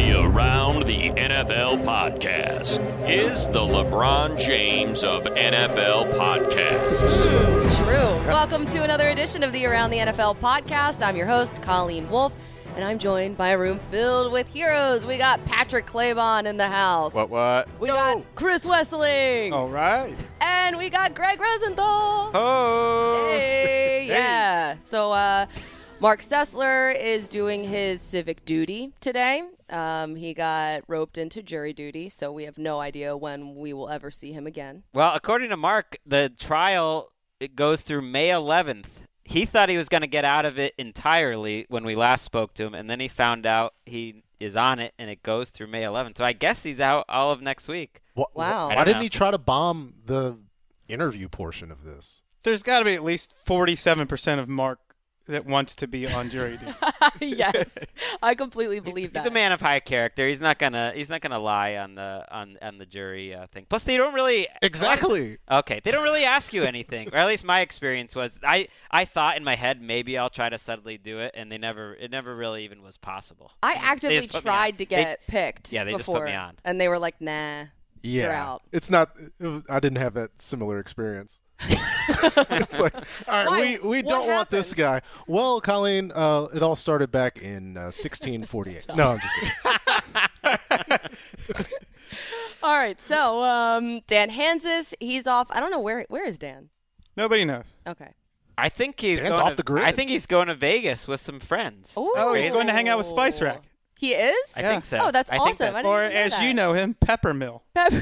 The Around the NFL podcast is the LeBron James of NFL podcasts. True. Welcome to another edition of the Around the NFL podcast. I'm your host, Colleen Wolfe, and I'm joined by a room filled with heroes. We got Patrick Claybon in the house. What? We got Chris Wesseling. All right. And we got Greg Rosenthal. Oh. Hey, yeah. So, Mark Sessler is doing his civic duty today. He got roped into jury duty, so we have no idea when we will ever see him again. Well, according to Mark, the trial it goes through May 11th. He thought he was going to get out of it entirely when we last spoke to him, and then he found out he is on it, and it goes through May 11th. So I guess he's out all of next week. Wow. Why didn't he try to bomb the interview portion of this? There's got to be at least 47% of Mark that wants to be on jury duty. Yes, I completely believe that. He's a man of high character. He's not gonna lie on the jury thing. Plus, they don't really Exactly. Okay, they don't really ask you anything, or at least my experience was. I thought in my head maybe I'll try to subtly do it, and it never really even was possible. I actively tried to get picked. Yeah, they before, just put me on, and they were like, "Nah, you're out." It's not. I didn't have that similar experience. It's like, all right, we don't want this guy. Well, Colleen, it all started back in 1648. No, I'm just kidding. All right, so Dan Hanzus, he's off. I don't know where is Dan. Nobody knows. Okay. I think he's Dan's going off the grid. I think he's going to Vegas with some friends. Ooh. Oh, he's going to hang out with Spice Rack. He is? I think so. Oh, that's I think awesome. that's- I Or, didn't even as know you that. know him, Peppermill.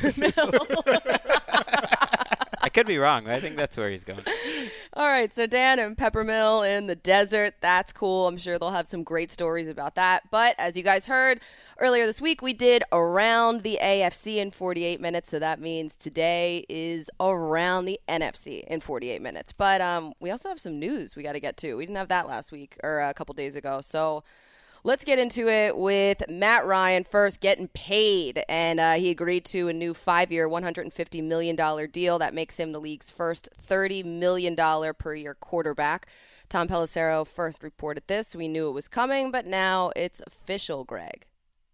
Peppermill. I could be wrong. I think that's where he's going. All right, so Dan and Peppermill in the desert. That's cool. I'm sure they'll have some great stories about that. But as you guys heard earlier this week, we did Around the AFC in 48 minutes. So that means today is Around the NFC in 48 minutes. But we also have some news we got to get to. We didn't have that last week or a couple days ago. So let's get into it with Matt Ryan first getting paid. And he agreed to a new 5-year, $150 million deal that makes him the league's first $30 million per year quarterback. Tom Pelissero first reported this. We knew it was coming, but now it's official, Greg.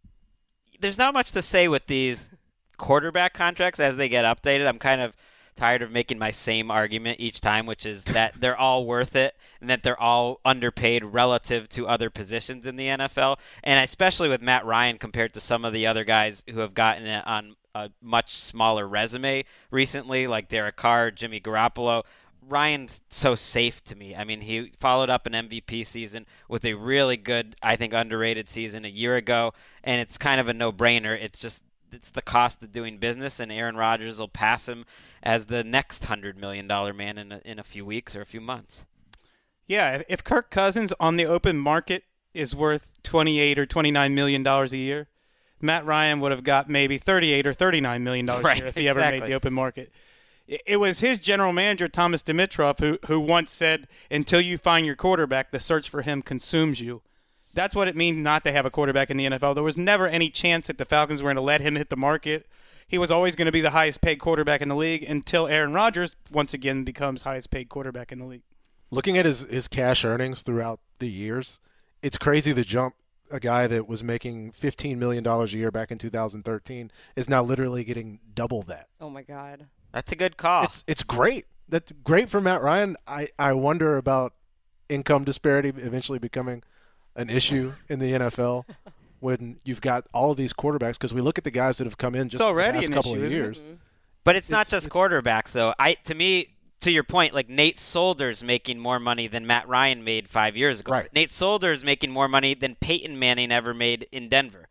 There's not much to say with these quarterback contracts as they get updated. I'm kind of tired of making my same argument each time, which is that they're all worth it and that they're all underpaid relative to other positions in the NFL. And especially with Matt Ryan compared to some of the other guys who have gotten it on a much smaller resume recently, like Derek Carr, Jimmy Garoppolo. Ryan's so safe to me. I mean, he followed up an MVP season with a really good, I think, underrated season a year ago, and it's kind of a no-brainer. It's the cost of doing business, and Aaron Rodgers will pass him as the next $100 million man in a few weeks or a few months. Yeah, if Kirk Cousins on the open market is worth $28 or $29 million a year, Matt Ryan would have got maybe $38 or $39 million a year if he ever made the open market. It was his general manager, Thomas Dimitroff, who once said, until you find your quarterback, the search for him consumes you. That's what it means not to have a quarterback in the NFL. There was never any chance that the Falcons were going to let him hit the market. He was always going to be the highest paid quarterback in the league until Aaron Rodgers once again becomes highest paid quarterback in the league. Looking at his cash earnings throughout the years, it's crazy to jump a guy that was making $15 million a year back in 2013 is now literally getting double that. Oh, my God. That's a good call. It's great. That's great for Matt Ryan. I wonder about income disparity eventually becoming an issue in the NFL when you've got all of these quarterbacks, because we look at the guys that have come in just the past couple of years. But it's not just quarterbacks, though. To me, to your point, like Nate Solder's making more money than Matt Ryan made 5 years ago. Right. Nate Solder's making more money than Peyton Manning ever made in Denver.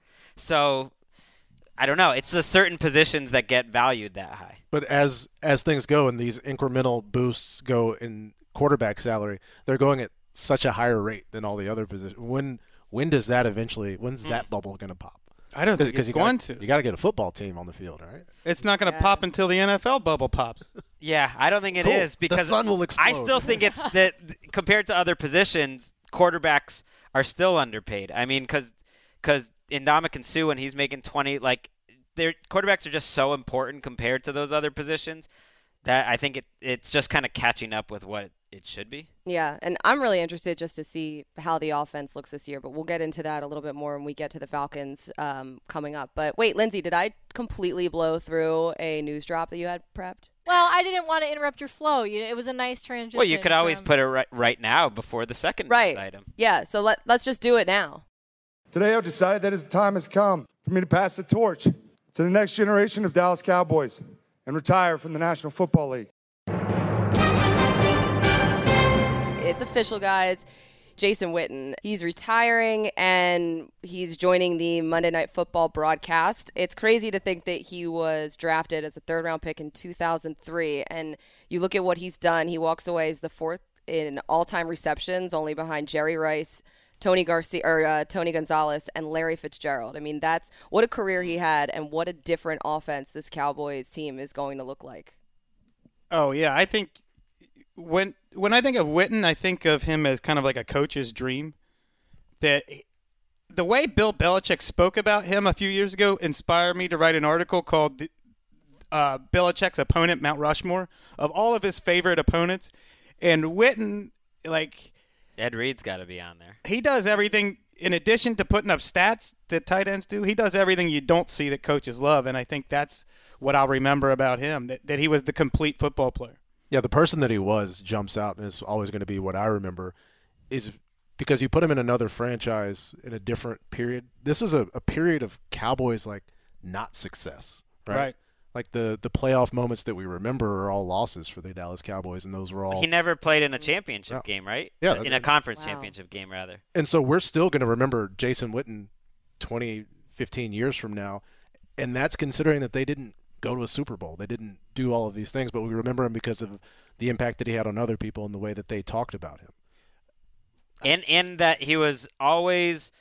So I don't know. It's the certain positions that get valued that high. But as things go and these incremental boosts go in quarterback salary, they're going at such a higher rate than all the other positions. When does that eventually? When's that bubble going to pop? I don't think it's going to. You got to get a football team on the field, right? It's not going to pop until the NFL bubble pops. Yeah, I don't think it is because the sun will explode. I still think it's that compared to other positions, quarterbacks are still underpaid. I mean, because Ndamukong Suh, when he's making 20, like their quarterbacks are just so important compared to those other positions that I think it's just kind of catching up with what it should be. Yeah, and I'm really interested just to see how the offense looks this year, but we'll get into that a little bit more when we get to the Falcons coming up. But wait, Lindsay, did I completely blow through a news drop that you had prepped? Well, I didn't want to interrupt your flow. It was a nice transition. Well, you could always put it right now before the second item. Yeah, so let's just do it now. Today I've decided that time has come for me to pass the torch to the next generation of Dallas Cowboys and retire from the National Football League. It's official, guys. Jason Witten, he's retiring and he's joining the Monday Night Football broadcast. It's crazy to think that he was drafted as a third-round pick in 2003, and you look at what he's done. He walks away as the fourth in all-time receptions, only behind Jerry Rice, Tony Gonzalez, and Larry Fitzgerald. I mean, that's what a career he had, and what a different offense this Cowboys team is going to look like. Oh yeah, I think when I think of Witten, I think of him as kind of like a coach's dream. That the way Bill Belichick spoke about him a few years ago inspired me to write an article called Belichick's Opponent Mount Rushmore of all of his favorite opponents. And Witten, like, Ed Reed's got to be on there. He does everything, in addition to putting up stats that tight ends do, he does everything you don't see that coaches love. And I think that's what I'll remember about him, that he was the complete football player. Yeah, the person that he was jumps out and is always going to be what I remember, is because you put him in another franchise in a different period. This is a period of Cowboys, like, not success, right? Like the playoff moments that we remember are all losses for the Dallas Cowboys, and those were all. He never played in a championship game, right? Yeah, in a conference championship game, rather. And so we're still going to remember Jason Witten 20, 15 years from now, and that's considering that they didn't go to a Super Bowl. They didn't do all of these things, but we remember him because of the impact that he had on other people and the way that they talked about him. And that he was almost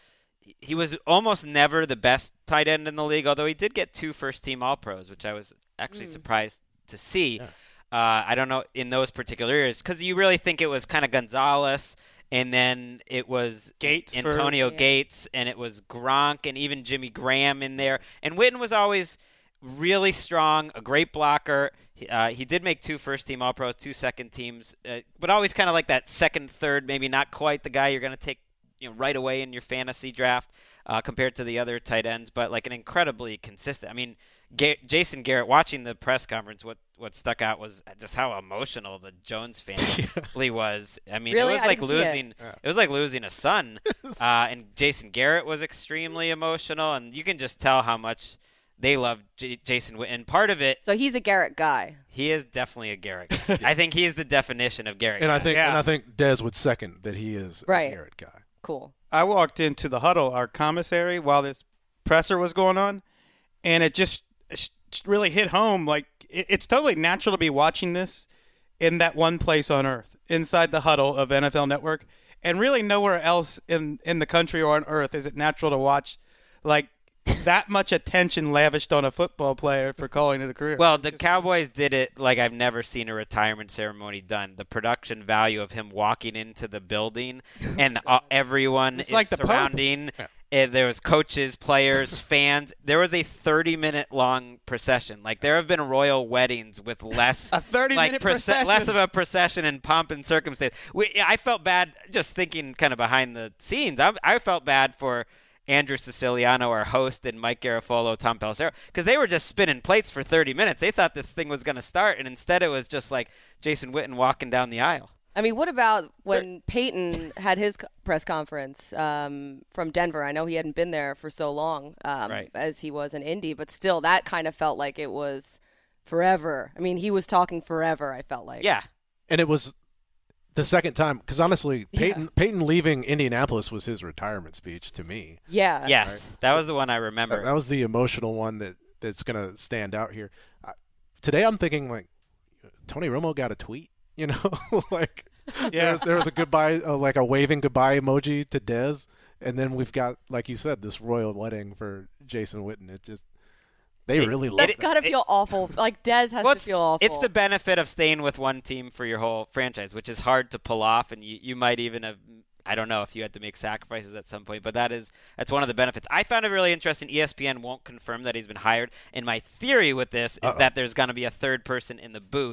never the best tight end in the league, although he did get 2 first-team All-Pros, which I was actually surprised to see. Yeah. I don't know in those particular years, because you really think it was kind of Gonzalez, and then it was Antonio Gates, and it was Gronk, and even Jimmy Graham in there. And Witten was always really strong, a great blocker. He did make 2 first-team All-Pros, 2 second teams, but always kind of like that second, third, maybe not quite the guy you're going to take right away in your fantasy draft compared to the other tight ends, but like an incredibly consistent. I mean, Jason Garrett, watching the press conference, what stuck out was just how emotional the Jones family was. I mean, really? It was like losing a son. And Jason Garrett was extremely emotional, and you can just tell how much they love Jason Witten. Part of it. So he's a Garrett guy. He is definitely a Garrett guy. I think he is the definition of Garrett. And I think Dez would second that he is a Garrett guy. Cool. I walked into the huddle, our commissary, while this presser was going on, and it just really hit home. Like, it's totally natural to be watching this in that one place on earth, inside the huddle of NFL Network, and really nowhere else in the country or on earth is it natural to watch, like, that much attention lavished on a football player for calling it a career. Well, the Cowboys did it like I've never seen a retirement ceremony done. The production value of him walking into the building and everyone is like surrounding. There was coaches, players, fans. There was a 30-minute long procession. Like, there have been royal weddings with less a 30-minute procession. Less of a procession and pomp and circumstance. I felt bad just thinking kind of behind the scenes. I felt bad for Andrew Siciliano, our host, and Mike Garafolo, Tom Pelissero, because they were just spinning plates for 30 minutes. They thought this thing was going to start, and instead it was just like Jason Witten walking down the aisle. I mean, what about when Peyton had his press conference from Denver? I know he hadn't been there for so long as he was in Indy, but still that kind of felt like it was forever. I mean, he was talking forever, I felt like. Yeah. And it was the second time, because honestly, Peyton leaving Indianapolis was his retirement speech to me. Yeah. Yes, right? That was the one I remember. That was the emotional one that's going to stand out here. Today I'm thinking, like, Tony Romo got a tweet, like there was a goodbye, like a waving goodbye emoji to Dez, and then we've got, like you said, this royal wedding for Jason Witten. It just really love That's got to feel awful. Like, Dez has to feel awful. It's the benefit of staying with one team for your whole franchise, which is hard to pull off, and you might even have, I don't know if you had to make sacrifices at some point, but that's one of the benefits. I found it really interesting. ESPN won't confirm that he's been hired, and my theory with this is that there's going to be a third person in the booth,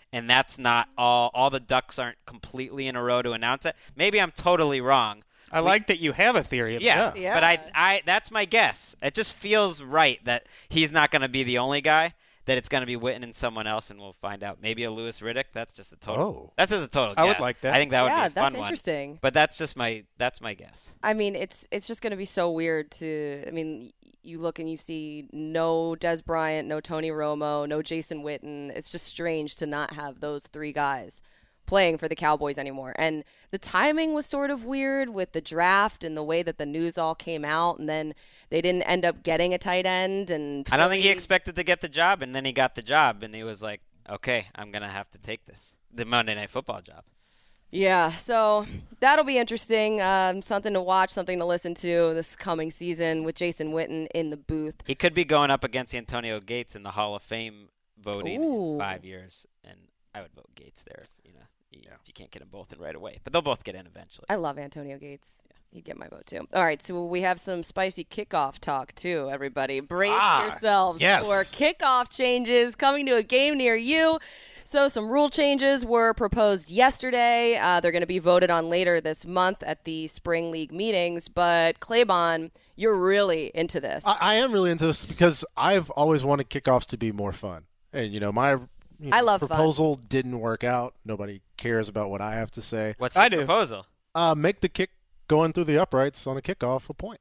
and that's not all the ducks aren't completely in a row to announce it. Maybe I'm totally wrong. I like that you have a theory about Yeah, but I that's my guess. It just feels right that he's not going to be the only guy, that it's going to be Witten and someone else, and we'll find out. Maybe a Louis Riddick. That's just a total. Oh. That's just a total guess. I would like that. I think that would be a fun that's one. interesting. But that's my guess. I mean, it's just going to be so weird to. I mean, you look and you see no Des Bryant, no Tony Romo, no Jason Witten. It's just strange to not have those three guys playing for the Cowboys anymore. And the timing was sort of weird with the draft and the way that the news all came out, and then they didn't end up getting a tight end. And I don't think he expected to get the job, and then he got the job, and he was like, okay, I'm going to have to take the Monday Night Football job. Yeah, so that'll be interesting. Something to watch, something to listen to this coming season with Jason Witten in the booth. He could be going up against Antonio Gates in the Hall of Fame voting in 5 years, and I would vote Gates there, if you can't get them both in right away. But they'll both get in eventually. I love Antonio Gates. He'd get my vote, too. All right, so we have some spicy kickoff talk, too, everybody. Brace yourselves for kickoff changes coming to a game near you. So some rule changes were proposed yesterday. They're going to be voted on later this month at the Spring League meetings. But, Claybon, you're really into this. I am really into this because I've always wanted kickoffs to be more fun. And, my I love proposal didn't work out. Nobody cares about what I have to say. What's your proposal? Make the kick going through the uprights on a kickoff a point.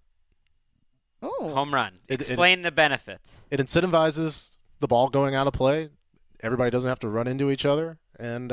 Oh. Home run. Explain the benefits. It incentivizes the ball going out of play. Everybody doesn't have to run into each other. And,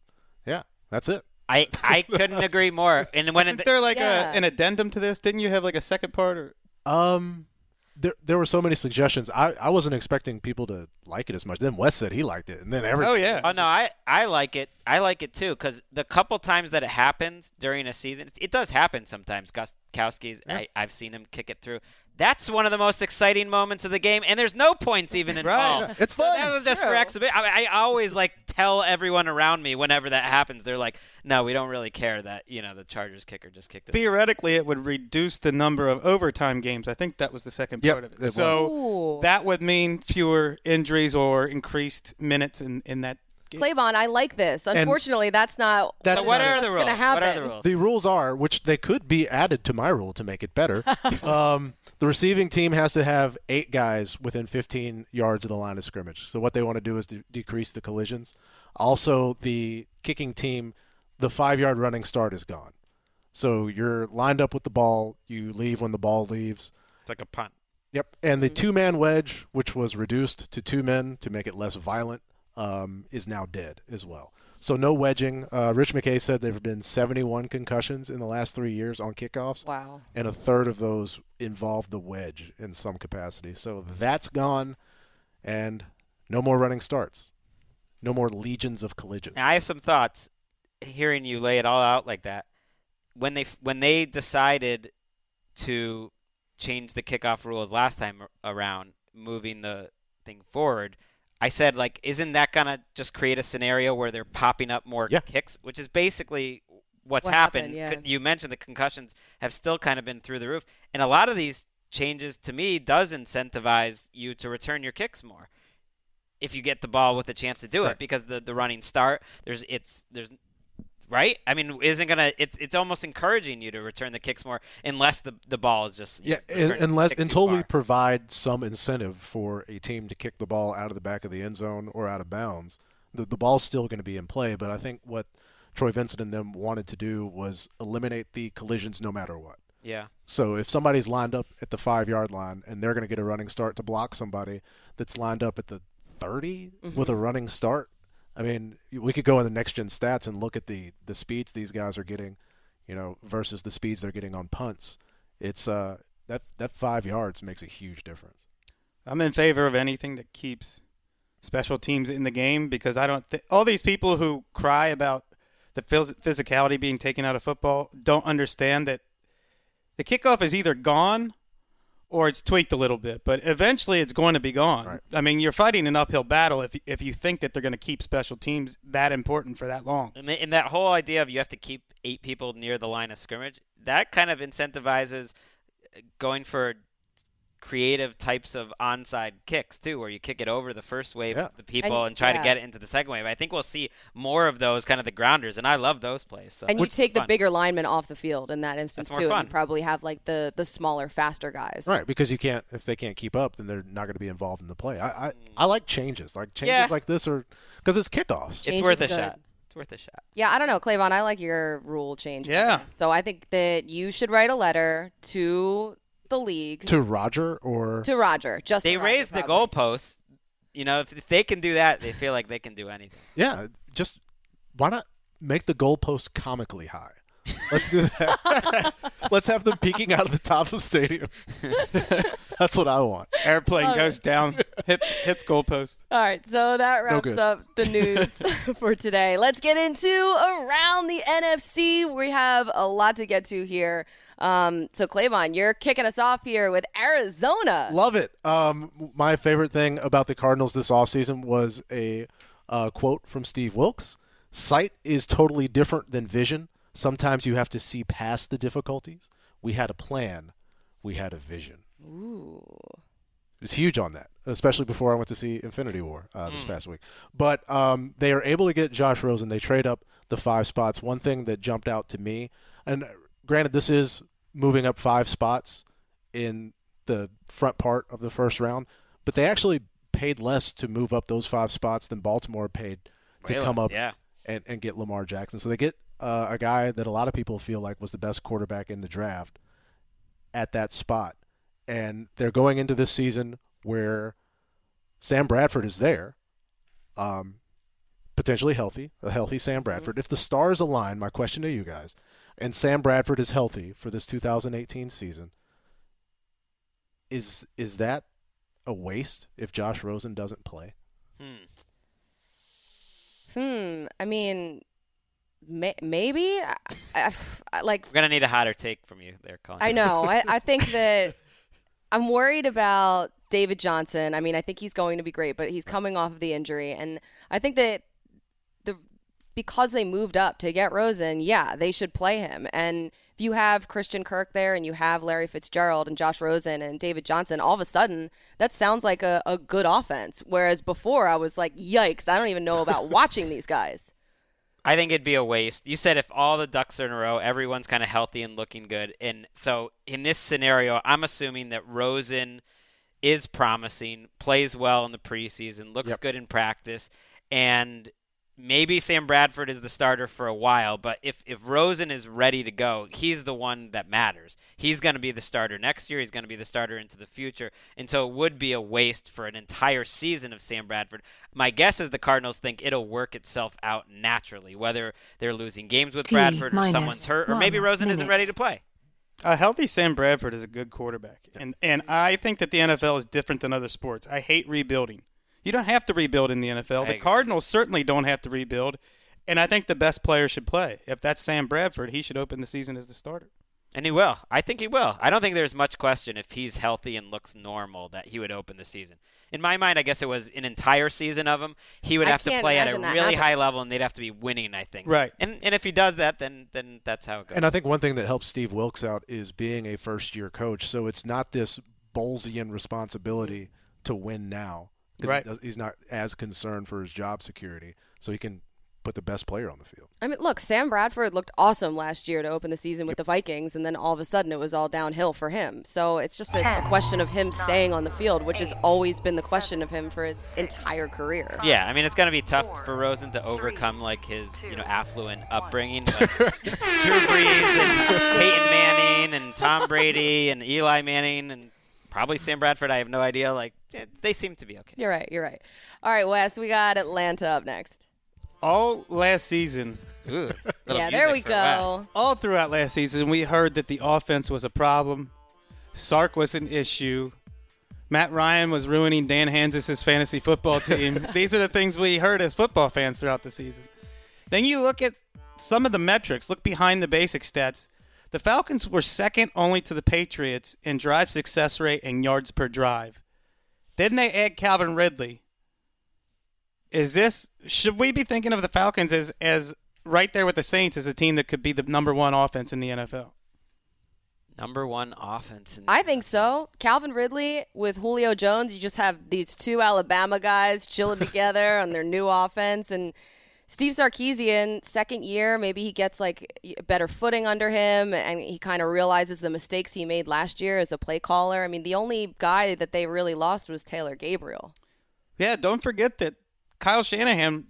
that's it. I couldn't agree more. And when Isn't there like an addendum to this? Didn't you have like a second part? Or There were so many suggestions. I wasn't expecting people to like it as much. Then Wes said he liked it, and then everybody. Oh yeah. Oh no, I like it. I like it too because the couple times that it happens during a season, it does happen sometimes. Gostkowski's, I've seen him kick it through. That's one of the most exciting moments of the game, and there's no points even involved. Right. It's fun. So that was just for exhibition. I always tell everyone around me whenever that happens. They're like, "No, we don't really care that the Chargers kicker just kicked it." Theoretically, it would reduce the number of overtime games. I think that was the second part of it. So that would mean fewer injuries or increased minutes in that. Claybon, I like this. Unfortunately, that's not So what are the rules? Gonna happen. What are the rules? The rules are, which they could be added to my rule to make it better. The receiving team has to have 8 guys within 15 yards of the line of scrimmage. So what they want to do is decrease the collisions. Also, the kicking team, the 5-yard running start is gone. So you're lined up with the ball. You leave when the ball leaves. It's like a punt. Yep. And the 2-man wedge, which was reduced to 2 men to make it less violent, is now dead as well. So no wedging. Rich McKay said there have been 71 concussions in the last 3 years on kickoffs. Wow. And a third of those involved the wedge in some capacity. So that's gone, and no more running starts. No more legions of collisions. Now, I have some thoughts hearing you lay it all out like that. When they decided to change the kickoff rules last time around, moving the thing forward, I said, isn't that going to just create a scenario where they're popping up more kicks, which is basically what's happened. You mentioned the concussions have still kind of been through the roof. And a lot of these changes, to me, does incentivize you to return your kicks more if you get the ball with a chance to do it, because the running start, there's right? I mean, it's almost encouraging you to return the kicks more unless the ball is just until we provide some incentive for a team to kick the ball out of the back of the end zone or out of bounds. The ball's still going to be in play, but I think what Troy Vincent and them wanted to do was eliminate the collisions no matter what. Yeah. So if somebody's lined up at the 5-yard line and they're going to get a running start to block somebody that's lined up at the 30 with a running start, I mean, we could go in the next-gen stats and look at the speeds these guys are getting, versus the speeds they're getting on punts. It's that 5 yards makes a huge difference. I'm in favor of anything that keeps special teams in the game because I don't all these people who cry about the physicality being taken out of football don't understand that the kickoff is either gone or it's tweaked a little bit, but eventually it's going to be gone. Right. I mean, you're fighting an uphill battle if you think that they're going to keep special teams that important for that long. And that whole idea of you have to keep 8 people near the line of scrimmage, that kind of incentivizes going for creative types of onside kicks too, where you kick it over the first wave of the people and try yeah. to get it into the second wave. I think we'll see more of those, kind of the grounders, and I love those plays. So. And you take the bigger linemen off the field in that instance That's too. more fun. And you probably have like the smaller, faster guys. Right, because you can't, if they can't keep up, then they're not going to be involved in the play. I like changes like this, or because it's kickoffs. It's worth a shot. It's worth a shot. Yeah, I don't know, Clavon. I like your rule change. Yeah. So I think that you should write a letter to the league. To Roger or? To Roger. Just they Roger, raised the goalposts. You know, if they can do that, they feel like they can do anything. Yeah, just why not make the goalposts comically high? Let's do that. Let's have them peeking out of the top of the stadium. That's what I want. Airplane goes down, hits goalpost. All right, so that wraps up the news for today. Let's get into Around the NFC. We have a lot to get to here. So, Clavon, you're kicking us off here with Arizona. Love it. My favorite thing about the Cardinals this offseason was a quote from Steve Wilks. Sight is totally different than vision. Sometimes you have to see past the difficulties. We had a plan. We had a vision. Ooh. It was huge on that, especially before I went to see Infinity War this past week. But they are able to get Josh Rosen. They trade up the 5 spots. One thing that jumped out to me, and granted this is moving up 5 spots in the front part of the first round, but they actually paid less to move up those 5 spots than Baltimore paid to come up and get Lamar Jackson. So they get a guy that a lot of people feel like was the best quarterback in the draft at that spot. And they're going into this season where Sam Bradford is there, potentially healthy, a healthy Sam Bradford. If the stars align, my question to you guys, and Sam Bradford is healthy for this 2018 season, is that a waste if Josh Rosen doesn't play? I mean, maybe. Like, we're gonna need a hotter take from you there, Colin. I know. I think that I'm worried about David Johnson. I mean, I think he's going to be great, but he's coming off of the injury, and I think that because they moved up to get Rosen, they should play him. And if you have Christian Kirk there and you have Larry Fitzgerald and Josh Rosen and David Johnson, all of a sudden that sounds like a good offense. Whereas before I was like, yikes, I don't even know about watching these guys. I think it'd be a waste. You said if all the ducks are in a row, everyone's kind of healthy and looking good. And so in this scenario, I'm assuming that Rosen is promising, plays well in the preseason, looks good in practice, and maybe Sam Bradford is the starter for a while, but if Rosen is ready to go, he's the one that matters. He's going to be the starter next year. He's going to be the starter into the future. And so it would be a waste for an entire season of Sam Bradford. My guess is the Cardinals think it'll work itself out naturally, whether they're losing games with Bradford or someone's hurt, or maybe Rosen isn't ready to play. A healthy Sam Bradford is a good quarterback. And I think that the NFL is different than other sports. I hate rebuilding. You don't have to rebuild in the NFL. The Cardinals certainly don't have to rebuild, and I think the best player should play. If that's Sam Bradford, he should open the season as the starter. And he will. I think he will. I don't think there's much question if he's healthy and looks normal that he would open the season. In my mind, I guess it was an entire season of him. He would have to play at a really high level, and they'd have to be winning, I think. Right. And if he does that, then that's how it goes. And I think one thing that helps Steve Wilks out is being a first-year coach. So it's not this Bolesian responsibility to win now. Right. He's not as concerned for his job security, so he can put the best player on the field. I mean, look, Sam Bradford looked awesome last year to open the season with the Vikings, and then all of a sudden it was all downhill for him. So it's just a question of him staying on the field, which has always been the question of him for his entire career. Yeah, I mean, it's going to be tough for Rosen to overcome like his affluent upbringing. But Drew Brees and Peyton Manning and Tom Brady and Eli Manning and probably Sam Bradford, I have no idea. Like, they seem to be okay. You're right. All right, Wes, we got Atlanta up next. All last season. Ooh, there we go. Wes. All throughout last season, we heard that the offense was a problem. Sark was an issue. Matt Ryan was ruining Dan Hanzus' fantasy football team. These are the things we heard as football fans throughout the season. Then you look at some of the metrics. Look behind the basic stats. The Falcons were second only to the Patriots in drive success rate and yards per drive. Then they add Calvin Ridley. Should we be thinking of the Falcons as right there with the Saints as a team that could be the number one offense in the NFL? Number one offense. I think so. Calvin Ridley with Julio Jones, you just have these two Alabama guys chilling together on their new offense. And Steve Sarkisian, second year, maybe he gets like better footing under him and he kind of realizes the mistakes he made last year as a play caller. I mean, the only guy that they really lost was Taylor Gabriel. Yeah, don't forget that Kyle Shanahan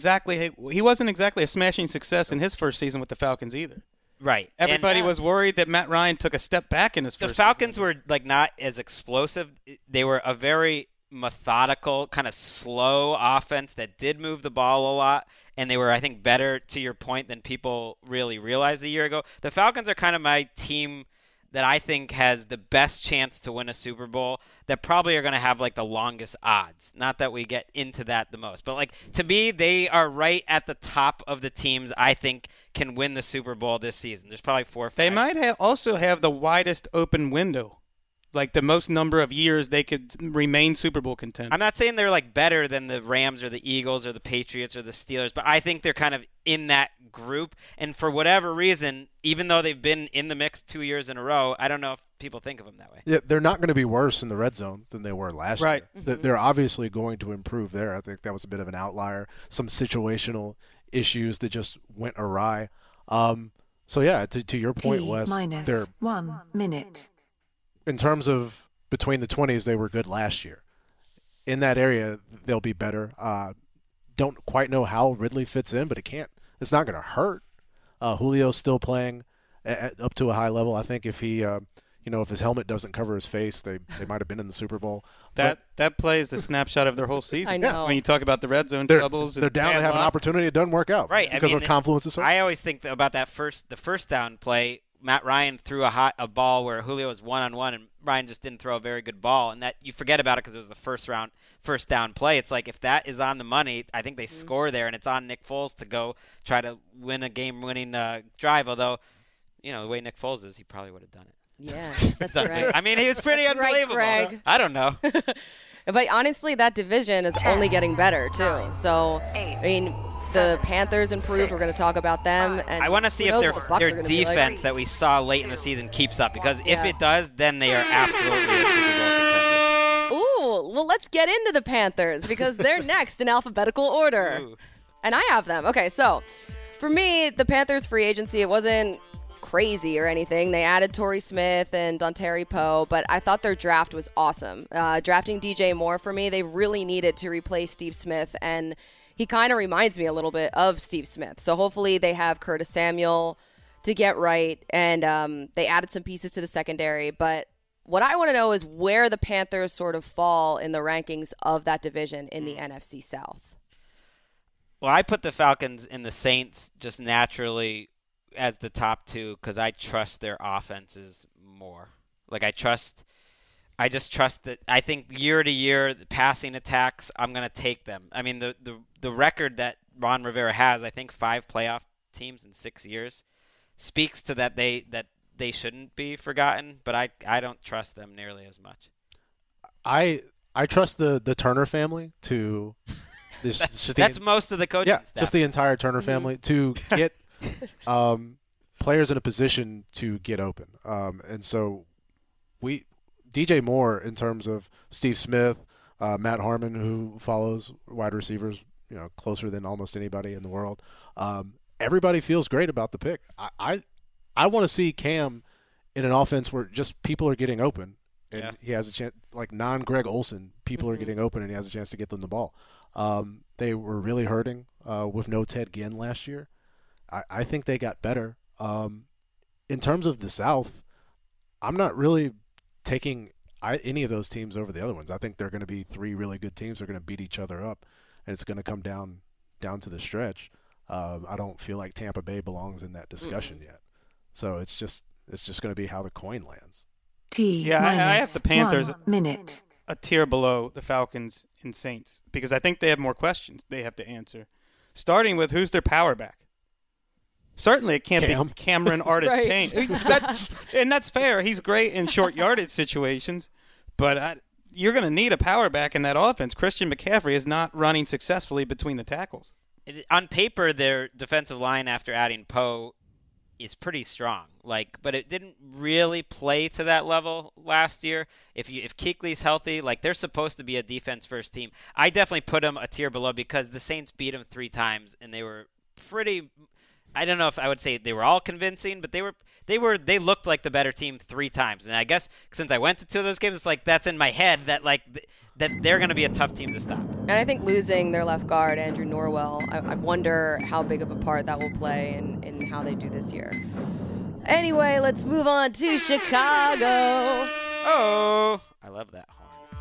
he wasn't exactly a smashing success in his first season with the Falcons either. Right. Everybody was worried that Matt Ryan took a step back in his first season. The Falcons were like not as explosive. They were a very methodical, kind of slow offense that did move the ball a lot, and they were, I think, better, to your point, than people really realized a year ago. The Falcons are kind of my team that I think has the best chance to win a Super Bowl, that probably are going to have like the longest odds. Not that we get into that the most, but like to me, they are right at the top of the teams I think can win the Super Bowl this season. There's probably 4 or 5. They might also have the widest open window. Like the most number of years they could remain Super Bowl contenders. I'm not saying they're like better than the Rams or the Eagles or the Patriots or the Steelers, but I think they're kind of in that group. And for whatever reason, even though they've been in the mix 2 years in a row, I don't know if people think of them that way. Yeah, they're not going to be worse in the red zone than they were last year. Mm-hmm. They're obviously going to improve there. I think that was a bit of an outlier. Some situational issues that just went awry. So yeah, to your point, Wes, they're 1 minute. In terms of between the 20s, they were good last year. In that area, they'll be better. Don't quite know how Ridley fits in, but it's not going to hurt. Julio's still playing up to a high level. I think if he, if his helmet doesn't cover his face, they might have been in the Super Bowl. That play is the snapshot of their whole season. I know. When you talk about the red zone troubles, they're down to have an opportunity. It doesn't work out, right? Because of confluence of circumstances. I always think about the first down play. Matt Ryan threw a ball where Julio was one-on-one, and Ryan just didn't throw a very good ball, and that you forget about it because it was the first down play. It's like if that is on the money, I think they score there, and it's on Nick Foles to go try to win a game-winning drive. Although, the way Nick Foles is, he probably would have done it. Yeah, that's right. I mean, he was pretty unbelievable. Right, Greg. I don't know. But honestly, that division is only getting better too. So, I mean, the Panthers improved. We're going to talk about them. And I want to see if their defense that we saw late in the season keeps up, because if it does, then they are absolutely a Super Bowl contender. Ooh, well, let's get into the Panthers because they're next in alphabetical order. Ooh. And I have them. Okay, so for me, the Panthers free agency, it wasn't crazy or anything. They added Torrey Smith and Dontari Poe, but I thought their draft was awesome. Drafting DJ Moore, for me, they really needed to replace Steve Smith, and he kind of reminds me a little bit of Steve Smith. So hopefully they have Curtis Samuel to get right, and they added some pieces to the secondary. But what I want to know is where the Panthers sort of fall in the rankings of that division in the NFC South. Well, I put the Falcons and the Saints just naturally as the top two because I trust their offenses more. Like I just trust that. I think year to year, the passing attacks, I'm going to take them. I mean, the record that Ron Rivera has, I think 5 playoff teams in 6 years, speaks to that they shouldn't be forgotten. But I don't trust them nearly as much. I trust the Turner family to. That's most of the coaching staff. Just the entire Turner family to get players in a position to get open. And so DJ Moore, in terms of Steve Smith, Matt Harmon, who follows wide receivers, closer than almost anybody in the world. Everybody feels great about the pick. I want to see Cam in an offense where just people are getting open, and he has a chance. Like non-Greg Olsen, people are getting open, and he has a chance to get them the ball. They were really hurting with no Ted Ginn last year. I think they got better. In terms of the South, I'm not really taking any of those teams over the other ones. I think they're going to be 3 really good teams. They're going to beat each other up, and it's going to come down to the stretch. I don't feel like Tampa Bay belongs in that discussion yet. So it's just going to be how the coin lands. I have the Panthers 1 minute. a tier below the Falcons and Saints because I think they have more questions they have to answer. Starting with who's their power back. Certainly it can't be Cameron Artis-Payne. And that's fair. He's great in short yardage situations, but you're going to need a power back in that offense. Christian McCaffrey is not running successfully between the tackles. On paper, their defensive line, after adding Poe, is pretty strong. But it didn't really play to that level last year. If Kuechly's healthy, they're supposed to be a defense first team. I definitely put them a tier below because the Saints beat them 3 times and they were pretty. I don't know if I would say they were all convincing, but they looked like the better team 3 times. And I guess since I went to 2 of those games, it's that's in my head that that they're going to be a tough team to stop. And I think losing their left guard, Andrew Norwell, I wonder how big of a part that will play in how they do this year. Anyway, let's move on to Chicago. Oh, I love that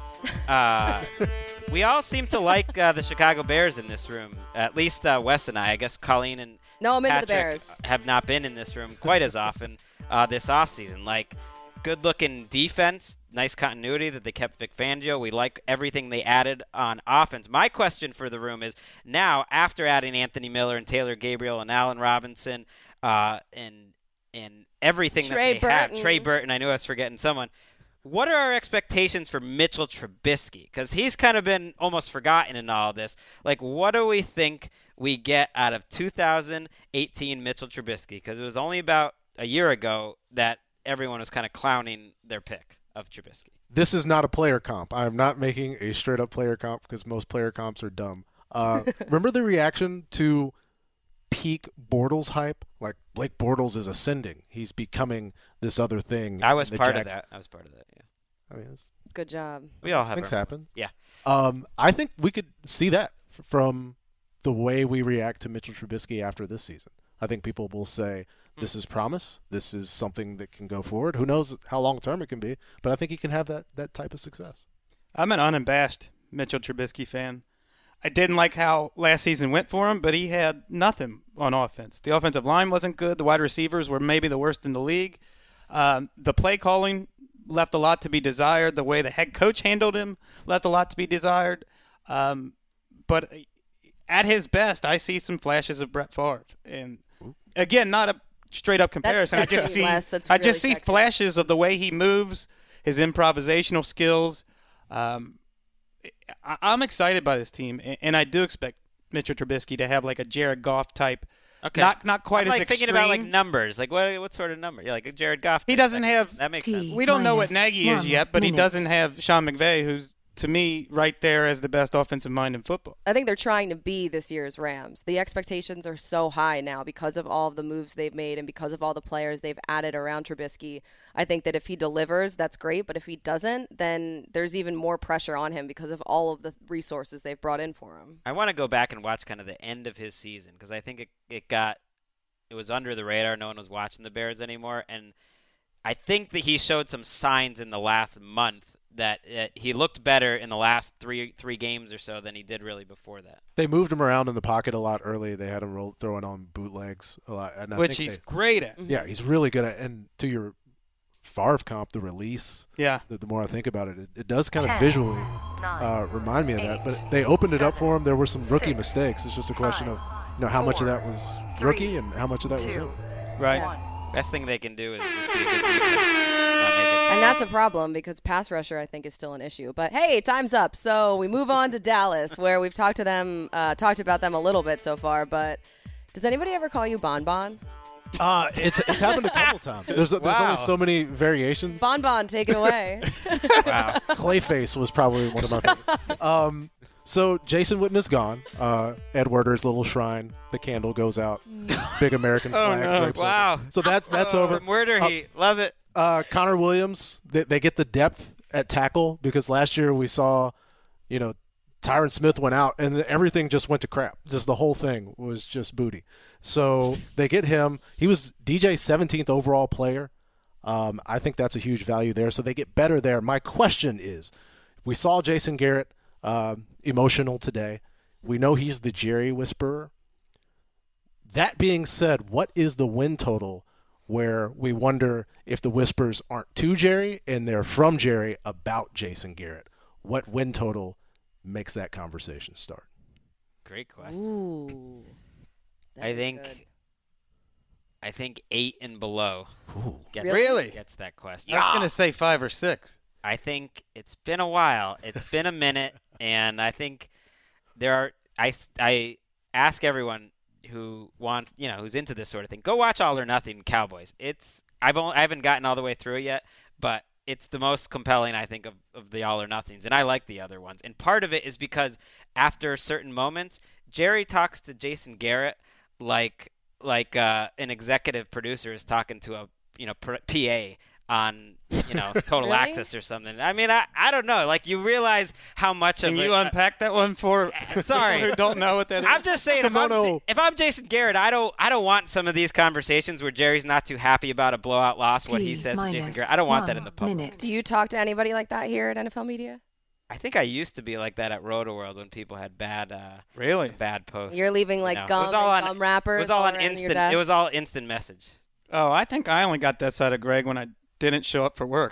horn. We all seem to like the Chicago Bears in this room, at least Wes and I. I guess Colleen and No, I'm into Patrick the Bears. Have not been in this room quite as often this offseason. Good-looking defense, nice continuity that they kept Vic Fangio. We like everything they added on offense. My question for the room is now, after adding Anthony Miller and Taylor Gabriel and Allen Robinson and everything that they have, Trey Burton, I knew I was forgetting someone, what are our expectations for Mitchell Trubisky? Because he's kind of been almost forgotten in all of this. What do we think we get out of 2018 Mitchell Trubisky? Because it was only about a year ago that everyone was kind of clowning their pick of Trubisky. This is not a player comp. I'm not making a straight-up player comp because most player comps are dumb. Remember the reaction to peak Bortles hype? Blake Bortles is ascending. He's becoming this other thing. I was part of that. Yeah. I mean, Good job. We all have things happen. Yeah. I think we could see that from the way we react to Mitchell Trubisky after this season. I think people will say, this is promise. This is something that can go forward. Who knows how long-term it can be, but I think he can have that type of success. I'm an unabashed Mitchell Trubisky fan. I didn't like how last season went for him, but he had nothing on offense. The offensive line wasn't good. The wide receivers were maybe the worst in the league. The play calling left a lot to be desired. The way the head coach handled him left a lot to be desired. But at his best, I see some flashes of Brett Favre. And, again, not a straight-up comparison. I just see flashes of the way he moves, his improvisational skills. I'm excited by this team, and I do expect Mitchell Trubisky to have a Jared Goff type. Okay. Not quite as extreme. Thinking about numbers. What sort of number? Yeah, a Jared Goff. He doesn't have. That makes sense. We don't know what Nagy is yet, but he doesn't have Sean McVay, who's, to me, right there as the best offensive mind in football. I think they're trying to be this year's Rams. The expectations are so high now because of all of the moves they've made and because of all the players they've added around Trubisky. I think that if he delivers, that's great. But if he doesn't, then there's even more pressure on him because of all of the resources they've brought in for him. I want to go back and watch kind of the end of his season because I think it was under the radar. No one was watching the Bears anymore. And I think that he showed some signs in the last month that he looked better in the last three games or so than he did really before that. They moved him around in the pocket a lot early. They had him throwing on bootlegs a lot. And which he's great at. Yeah, he's really good at. And to your Favre comp, the release, the more I think about it, it does kind of visually remind me of that. But they opened it up for him. There were some rookie mistakes. It's just a question of how much of that was rookie and how much of that was him. Right. Yeah. Best thing they can do is just be a good defense. And that's a problem because pass rusher, I think, is still an issue. But, hey, time's up. So we move on to Dallas, where we've talked about them a little bit so far. But does anybody ever call you Bon Bon? It's happened a couple times. There's only so many variations. Bon Bon, take it away. Wow. Clayface was probably one of my favorites. So Jason Witten is gone. Ed Werder's little shrine, the candle goes out. Big American flag drapes over. So that's over. Werder heat. Love it. Connor Williams, they get the depth at tackle because last year we saw, Tyron Smith went out and everything just went to crap. Just the whole thing was just booty. So they get him. He was DJ's 17th overall player. I think that's a huge value there. So they get better there. My question is, we saw Jason Garrett emotional today. We know he's the Jerry whisperer. That being said, what is the win total where we wonder if the whispers aren't to Jerry and they're from Jerry about Jason Garrett? What win total makes that conversation start? Great question. Ooh, I think 8 and below gets that question. I was going to say 5 or 6. I think it's been a while. It's been a minute, and I think there are. I ask everyone, who wants, who's into this sort of thing, go watch All or Nothing Cowboys. I haven't gotten all the way through it yet, but it's the most compelling, I think, of the All or Nothings, and I like the other ones. And part of it is because after certain moments, Jerry talks to Jason Garrett like an executive producer is talking to a PA on Total Really? Access or something. I mean, I don't know. Like, you realize how much Can of you unpack that one for sorry people who don't know what that is? I'm just saying, if I'm Jason Garrett, I don't want some of these conversations where Jerry's not too happy about a blowout loss. What he says to Jason Garrett, I don't want that in the public. Do you talk to anybody like that here at NFL Media? I think I used to be like that at RotoWorld when people had bad posts. You're leaving gum wrappers. It was all on instant. instant. It was all instant message. Oh, I think I only got that side of Greg when I didn't show up for work.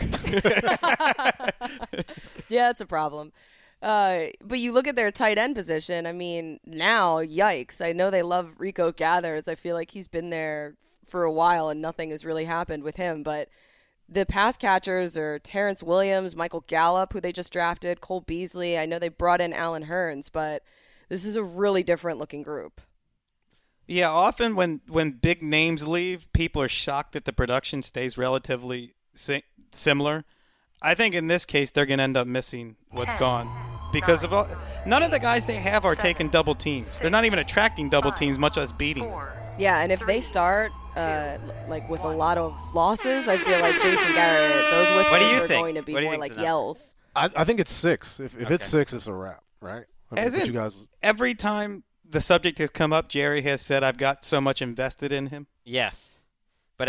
Yeah, it's a problem. But you look at their tight end position. I mean, now, yikes. I know they love Rico Gathers. I feel like he's been there for a while and nothing has really happened with him. But the pass catchers are Terrence Williams, Michael Gallup, who they just drafted, Cole Beasley. I know they brought in Alan Hearns, but this is a really different looking group. Yeah, often when big names leave, people are shocked that the production stays relatively similar. I think in this case they're going to end up missing what's gone because none of the guys they have are taking double teams. They're not even attracting double teams, much less beating. Yeah, and if they start with a lot of losses, I feel like Jason Garrett, those whispers are going to be more like yells. I think it's 6. If it's 6, it's a wrap, right? Every time the subject has come up, Jerry has said, "I've got so much invested in him." Yes, but all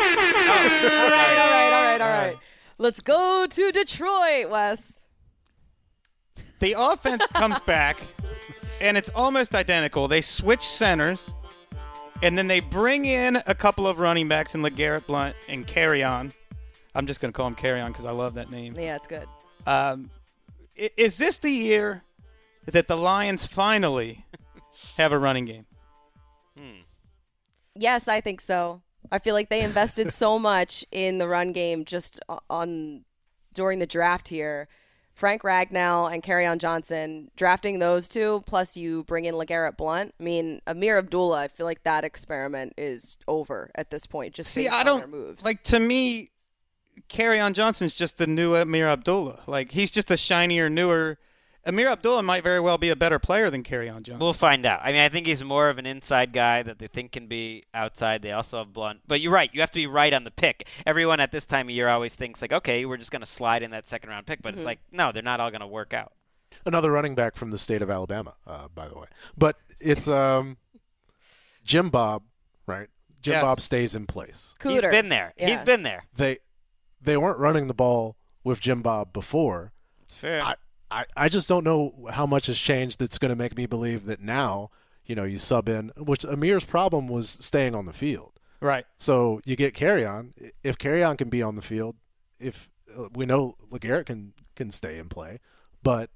right. Let's go to Detroit, Wes. The offense comes back, and it's almost identical. They switch centers, and then they bring in a couple of running backs in LeGarrette Blount and Kerryon. I'm just going to call him Kerryon because I love that name. Yeah, it's good. Is this the year that the Lions finally have a running game? Yes, I think so. I feel like they invested so much in the run game just during the draft here. Frank Ragnow and Kerryon Johnson, drafting those two, plus you bring in LeGarrette Blount. I mean, Amir Abdullah, I feel like that experiment is over at this point. Just based on their moves. Like, to me, Kerryon Johnson's just the new Amir Abdullah. Like, he's just a shinier, newer. Amir Abdullah might very well be a better player than Kerryon Johnson. We'll find out. I mean, I think he's more of an inside guy that they think can be outside. They also have Blount. But you're right. You have to be right on the pick. Everyone at this time of year always thinks, like, okay, we're just going to slide in that second-round pick. But it's like, no, they're not all going to work out. Another running back from the state of Alabama, by the way. But it's Jim Bob, right? Jim Bob stays in place. Cooter. He's been there. Yeah. He's been there. They weren't running the ball with Jim Bob before. It's fair. I just don't know how much has changed that's going to make me believe that now, you sub in, which Amir's problem was staying on the field. Right. So you get Kerryon. If Kerryon can be on the field, if we know LeGarrette can stay and play, but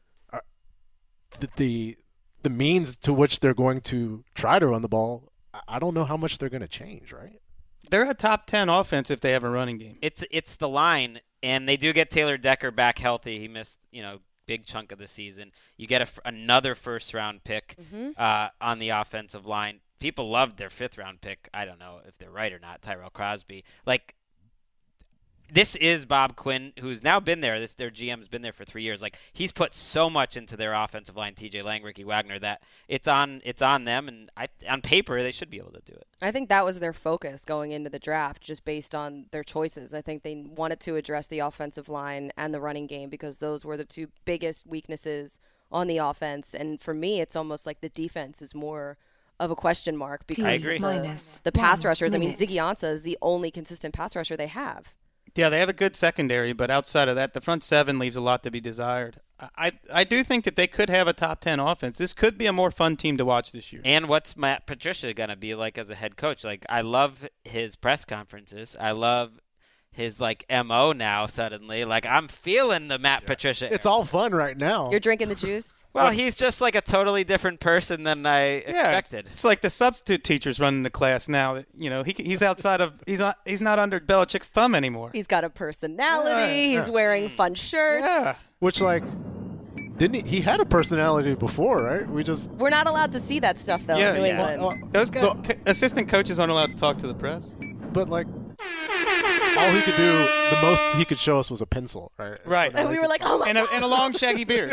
the means to which they're going to try to run the ball, I don't know how much they're going to change, right? They're a top 10 offense if they have a running game. It's the line. And they do get Taylor Decker back healthy. He missed, big chunk of the season. You get another first-round pick on the offensive line. People loved their fifth-round pick. I don't know if they're right or not, Tyrell Crosby. Like, this is Bob Quinn, who's now been there. Their GM's been there for 3 years. Like, he's put so much into their offensive line, TJ Lang, Ricky Wagner, that it's on them. And on paper, they should be able to do it. I think that was their focus going into the draft, just based on their choices. I think they wanted to address the offensive line and the running game because those were the two biggest weaknesses on the offense. And for me, it's almost like the defense is more of a question mark because I agree. The pass rushers. I mean, Ziggy Ansah is the only consistent pass rusher they have. Yeah, they have a good secondary, but outside of that, the front seven leaves a lot to be desired. I do think that they could have a top 10 offense. This could be a more fun team to watch this year. And what's Matt Patricia going to be like as a head coach? Like, I love his press conferences. I love his, MO now suddenly. Like, I'm feeling the Matt Patricia. It's all fun right now. You're drinking the juice? Well, he's just like a totally different person than I expected. It's like the substitute teacher's running the class now. He's outside of he's not under Belichick's thumb anymore. He's got a personality. He's wearing fun shirts. Yeah. Which Didn't he? He had a personality before, right? We're not allowed to see that stuff though in New England. Those guys, assistant coaches aren't allowed to talk to the press. But like, all he could do, the most he could show us was a pencil, right? Right. And we were like, oh my God. And a long shaggy beard.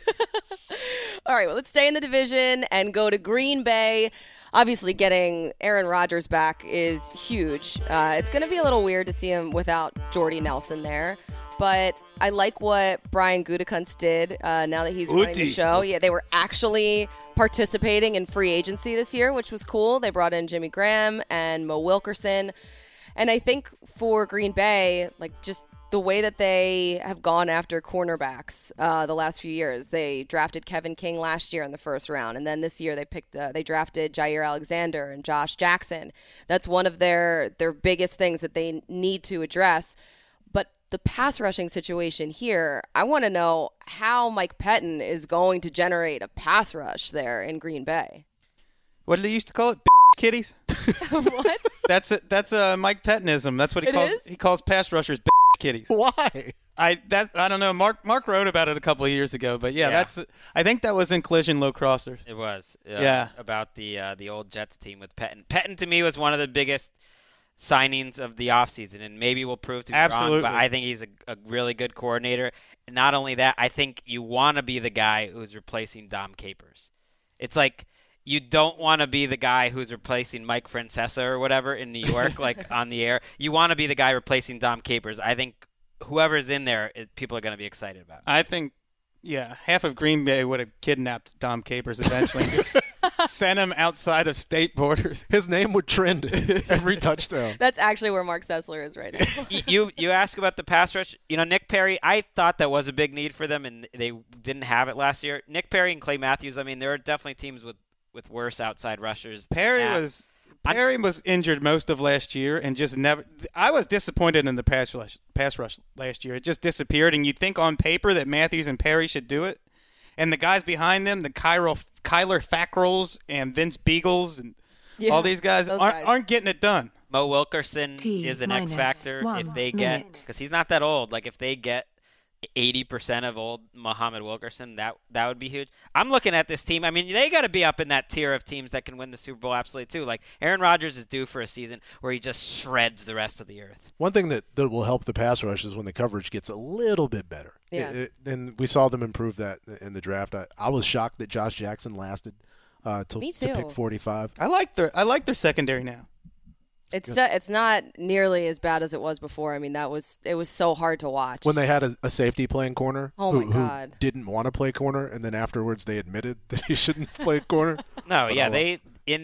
All right, well, let's stay in the division and go to Green Bay. Obviously, getting Aaron Rodgers back is huge. It's going to be a little weird to see him without Jordy Nelson there. But I like what Brian Gutekunst did now that he's running the show. Yeah, they were actually participating in free agency this year, which was cool. They brought in Jimmy Graham and Mo Wilkerson. And I think for Green Bay, like just the way that they have gone after cornerbacks the last few years. They drafted Kevin King last year in the first round, and then this year they drafted Jair Alexander and Josh Jackson. That's one of their biggest things that they need to address. But the pass rushing situation here, I want to know how Mike Pettin is going to generate a pass rush there in Green Bay. What did they used to call it? Kitties? What? That's a Mike Pettinism. That's what he calls pass rushers kitties. Why? I don't know. Mark wrote about it a couple of years ago, but I think that was in Collision Low Crosser. It was. Yeah. About the old Jets team with Pettin. Pettin to me was one of the biggest signings of the offseason, and maybe will prove to be wrong, but I think he's a really good coordinator. And not only that, I think you want to be the guy who's replacing Dom Capers. It's like you don't want to be the guy who's replacing Mike Francesa or whatever in New York, like on the air. You want to be the guy replacing Dom Capers. I think whoever's in there, people are going to be excited about. I think, half of Green Bay would have kidnapped Dom Capers eventually and just sent him outside of state borders. His name would trend every touchdown. That's actually where Mark Sessler is right now. You ask about the pass rush. Nick Perry, I thought that was a big need for them, and they didn't have it last year. Nick Perry and Clay Matthews, I mean, there are definitely teams with worse outside rushers. Perry was injured most of last year and just never. I was disappointed in the pass rush last year. It just disappeared, and you'd think on paper that Matthews and Perry should do it, and the guys behind them, the Kyler Fackrells and Vince Beagles and all these guys aren't getting it done. Mo Wilkerson is an X factor if they get, because he's not that old. Like if they get 80% of old Muhammad Wilkerson, that would be huge. I'm looking at this team. I mean, they got to be up in that tier of teams that can win the Super Bowl absolutely too. Like Aaron Rodgers is due for a season where he just shreds the rest of the earth. One thing that will help the pass rush is when the coverage gets a little bit better. Yeah. And we saw them improve that in the draft. I was shocked that Josh Jackson lasted to pick 45. I like their secondary now. It's not nearly as bad as it was before. I mean, it was so hard to watch. When they had a safety playing corner who didn't want to play corner, and then afterwards they admitted that he shouldn't play corner. No, they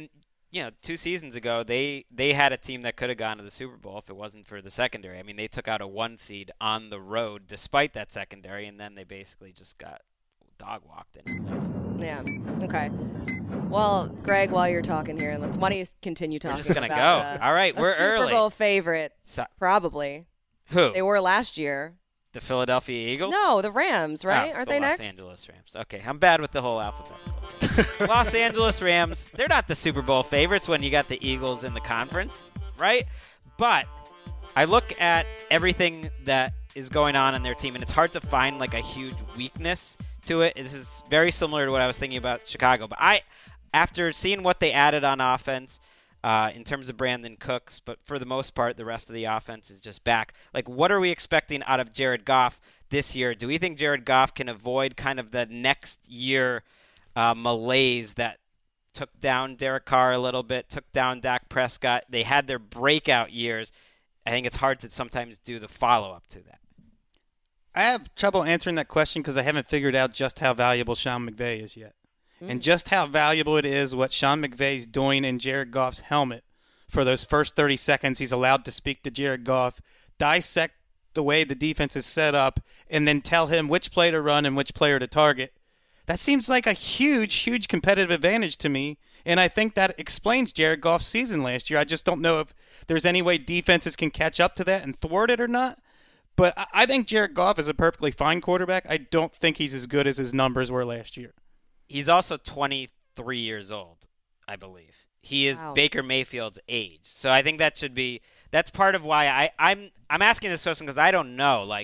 2 seasons ago they had a team that could have gone to the Super Bowl if it wasn't for the secondary. I mean, they took out a 1 seed on the road despite that secondary, and then they basically just got dog walked in. Yeah. Okay. Well, Greg, while you're talking here, why don't you continue talking about We're just going to go. All right, we're early. Super Bowl favorite, probably. Who? They were last year. The Philadelphia Eagles? No, the Rams, right? Aren't they next? Los Angeles Rams. Okay, I'm bad with the whole alphabet. Los Angeles Rams, they're not the Super Bowl favorites when you got the Eagles in the conference, right? But I look at everything that is going on in their team, and it's hard to find like a huge weakness to it. This is very similar to what I was thinking about Chicago. But after seeing what they added on offense in terms of Brandon Cooks, but for the most part, the rest of the offense is just back. Like, what are we expecting out of Jared Goff this year? Do we think Jared Goff can avoid kind of the next year malaise that took down Derek Carr a little bit, took down Dak Prescott? They had their breakout years. I think it's hard to sometimes do the follow-up to that. I have trouble answering that question because I haven't figured out just how valuable Sean McVay is yet. And just how valuable it is what Sean McVay's doing in Jared Goff's helmet for those first 30 seconds he's allowed to speak to Jared Goff, dissect the way the defense is set up, and then tell him which play to run and which player to target. That seems like a huge, huge competitive advantage to me, and I think that explains Jared Goff's season last year. I just don't know if there's any way defenses can catch up to that and thwart it or not. But I think Jared Goff is a perfectly fine quarterback. I don't think he's as good as his numbers were last year. He's also 23 years old, I believe. He is Baker Mayfield's age. So I think that's part of why I'm asking this question because I don't know. Like,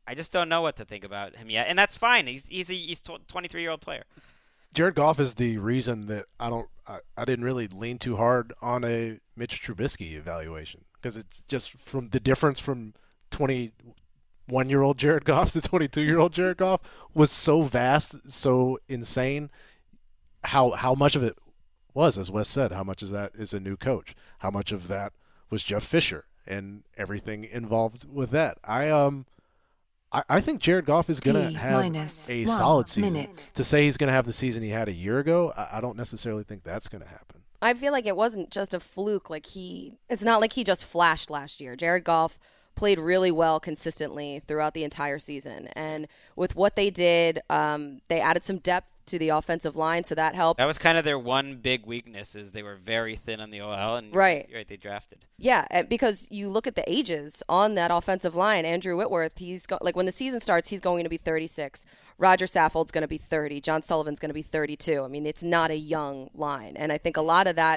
I just don't know what to think about him yet, and that's fine. He's a 23-year-old player. Jared Goff is the reason that I didn't really lean too hard on a Mitch Trubisky evaluation, because it's just from the difference from 21-year-old Jared Goff to 22-year-old Jared Goff was so vast, so insane. How much of it was, as Wes said, how much of that is a new coach? How much of that was Jeff Fisher and everything involved with that? I think Jared Goff is going to have a solid season. Minute. To say he's going to have the season he had a year ago, I don't necessarily think that's going to happen. I feel like it wasn't just a fluke. It's not like he just flashed last year. Jared Goff played really well consistently throughout the entire season. And with what they did, they added some depth to the offensive line, so that helped. That was kind of their one big weakness, is they were very thin on the OL, and right, they drafted. Yeah, because you look at the ages on that offensive line. Andrew Whitworth, when the season starts, he's going to be 36. Roger Saffold's going to be 30. John Sullivan's going to be 32. I mean, it's not a young line, and I think a lot of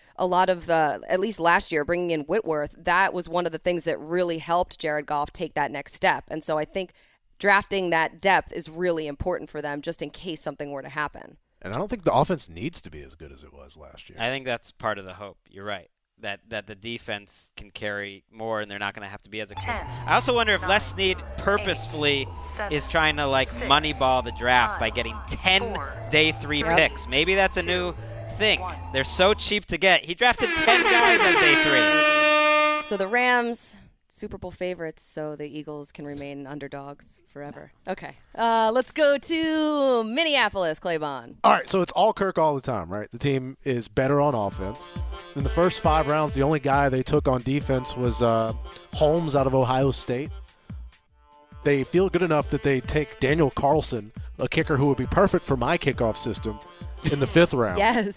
at least last year, bringing in Whitworth, that was one of the things that really helped Jared Goff take that next step. And so I think drafting that depth is really important for them, just in case something were to happen. And I don't think the offense needs to be as good as it was last year. I think that's part of the hope. You're right. That the defense can carry more, and they're not going to have to be as expensive. I also wonder if Les Snead purposefully is trying to moneyball the draft by getting 10 day 3 picks. Maybe that's a new thing. They're so cheap to get. He drafted 10 guys on day 3. So the Rams, Super Bowl favorites, so the Eagles can remain underdogs forever. Okay. Let's go to Minneapolis, Claybon. All right, so it's all Kirk all the time, right? The team is better on offense. In the first 5 rounds, the only guy they took on defense was Holmes out of Ohio State. They feel good enough that they take Daniel Carlson, a kicker who would be perfect for my kickoff system, in the 5th round. Yes.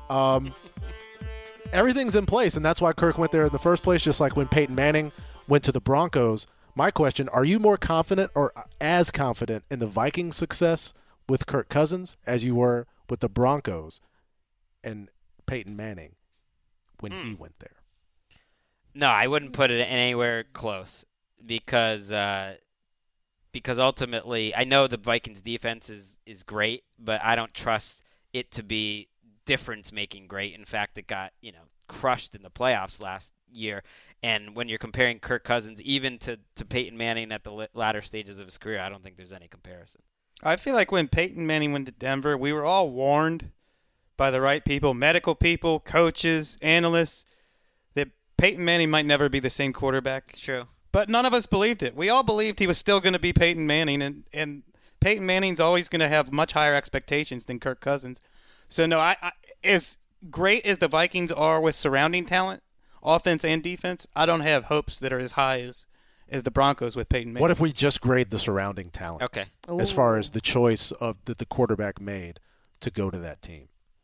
Everything's in place, and that's why Kirk went there in the first place, just like when Peyton Manning went to the Broncos. My question, are you more confident or as confident in the Vikings' success with Kirk Cousins as you were with the Broncos and Peyton Manning when he went there? No, I wouldn't put it anywhere close because ultimately I know the Vikings' defense is great, but I don't trust it to be difference-making great. In fact, it got crushed in the playoffs last year. And when you're comparing Kirk Cousins even to Peyton Manning at the latter stages of his career, I don't think there's any comparison. I feel like when Peyton Manning went to Denver, we were all warned by the right people, medical people, coaches, analysts, that Peyton Manning might never be the same quarterback. True. But none of us believed it. We all believed he was still going to be Peyton Manning, and Peyton Manning's always going to have much higher expectations than Kirk Cousins. So, no, I as great as the Vikings are with surrounding talent, offense and defense, I don't have hopes that are as high as the Broncos with Peyton Manning. What if we just grade the surrounding talent? Okay. As far as the choice that the quarterback made to go to that team?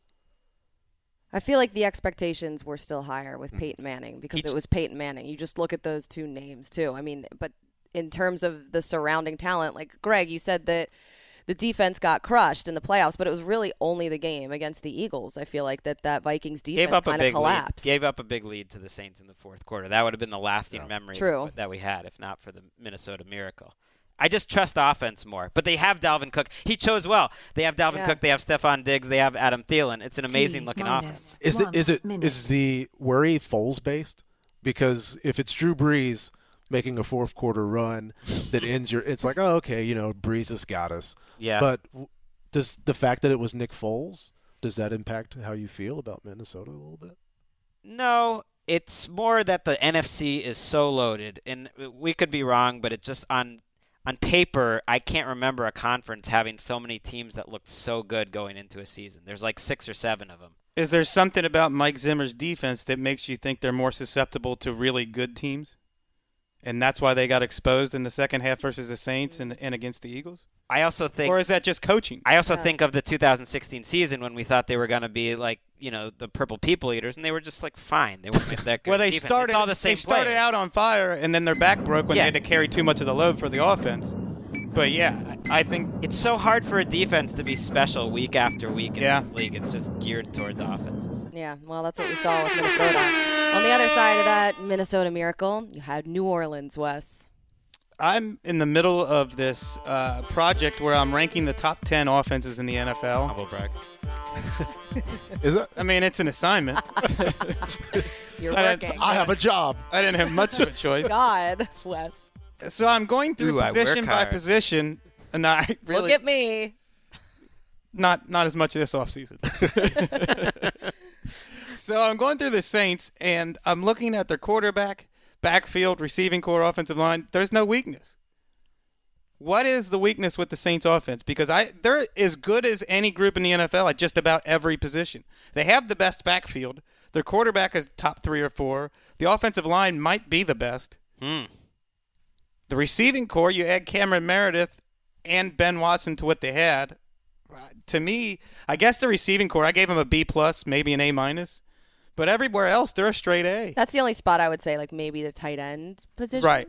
I feel like the expectations were still higher with Peyton Manning because it was Peyton Manning. You just look at those two names, too. I mean, but in terms of the surrounding talent, like Greg, you said that the defense got crushed in the playoffs, but it was really only the game against the Eagles. I feel like that Vikings defense kind of collapsed. Gave up a big lead to the Saints in the 4th quarter. That would have been the lasting memory that we had, if not for the Minnesota Miracle. I just trust the offense more. But they have Dalvin Cook. He chose well. They have Dalvin Cook. They have Stephon Diggs. They have Adam Thielen. It's an amazing-looking offense. Is the worry Foles based? Because if it's Drew Brees making a 4th quarter run that ends it's like, oh, okay, Brees has got us. Yeah. But does the fact that it was Nick Foles, does that impact how you feel about Minnesota a little bit? No, it's more that the NFC is so loaded, and we could be wrong, but it's just on paper, I can't remember a conference having so many teams that looked so good going into a season. There's like 6 or 7 of them. Is there something about Mike Zimmer's defense that makes you think they're more susceptible to really good teams? And that's why they got exposed in the second half versus the Saints and against the Eagles? I also think, or is that just coaching? I also think of the 2016 season when we thought they were going to be like, the Purple People Eaters, and they were just like fine. They weren't that good. Well, they defense. started. It's all the same they started players. out on fire, and then their back broke when they had to carry too much of the load for the offense. But yeah, I think it's so hard for a defense to be special week after week in this league. It's just geared towards offenses. Yeah, well, that's what we saw with Minnesota. On the other side of that Minnesota Miracle, you had New Orleans, Wes. I'm in the middle of this project where I'm ranking the top 10 offenses in the NFL. Humble brag. Is it? I mean, it's an assignment. You're working. I have a job. I didn't have much of a choice. God, Wes. So I'm going through position by position, and I really Look at me. not as much this offseason. So I'm going through the Saints, and I'm looking at their quarterback, backfield, receiving core, offensive line. There's no weakness. What is the weakness with the Saints offense? Because they're as good as any group in the NFL at just about every position. They have the best backfield. Their quarterback is top 3 or 4. The offensive line might be the best. The receiving core, you add Cameron Meredith and Ben Watson to what they had. To me, I guess the receiving core, I gave them a B+, maybe an A-. But everywhere else, they're a straight A. That's the only spot I would say, like maybe the tight end position. Right.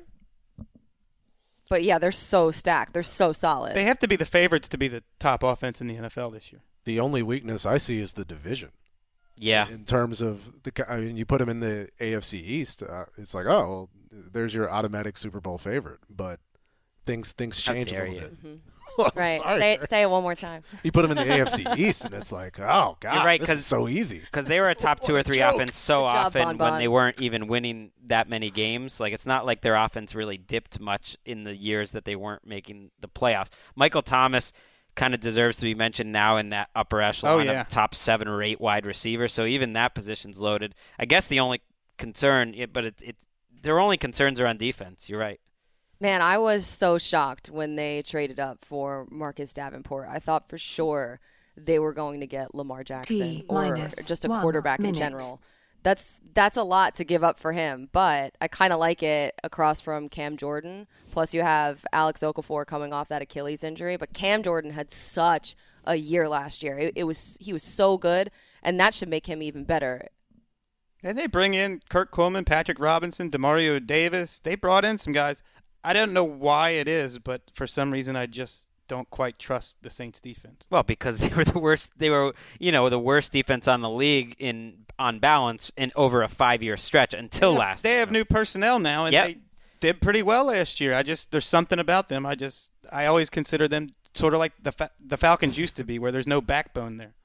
But yeah, they're so stacked. They're so solid. They have to be the favorites to be the top offense in the NFL this year. The only weakness I see is the division. Yeah. In terms of you put them in the AFC East, it's like, oh, well, there's your automatic Super Bowl favorite. But things change a little bit. Mm-hmm. Well, right. sorry. Say it one more time. You put them in the AFC East, and it's like, oh, God, You're right, this is so easy. Because they were a top 2 or 3 offense so Good job, often Bon Bon. when they weren't even winning that many games. Like, it's not like their offense really dipped much in the years that they weren't making the playoffs. Michael Thomas kind of deserves to be mentioned now in that upper echelon of top 7 or 8 wide receivers. So even that position's loaded. I guess the only concern, but their only concerns are on defense. You're right. Man, I was so shocked when they traded up for Marcus Davenport. I thought for sure they were going to get Lamar Jackson or just a quarterback in general. That's a lot to give up for him, but I kind of like it across from Cam Jordan. Plus you have Alex Okafor coming off that Achilles injury, but Cam Jordan had such a year last year. He was so good, and that should make him even better. And they bring in Kurt Coleman, Patrick Robinson, Demario Davis. They brought in some guys. I don't know why it is, but for some reason I just don't quite trust the Saints defense. Well, because they were the worst. They were, the worst defense on the league on balance in over a 5-year stretch until last year. They have new personnel now, and they did pretty well last year. There's something about them. I always consider them sort of like the Falcons used to be, where there's no backbone there.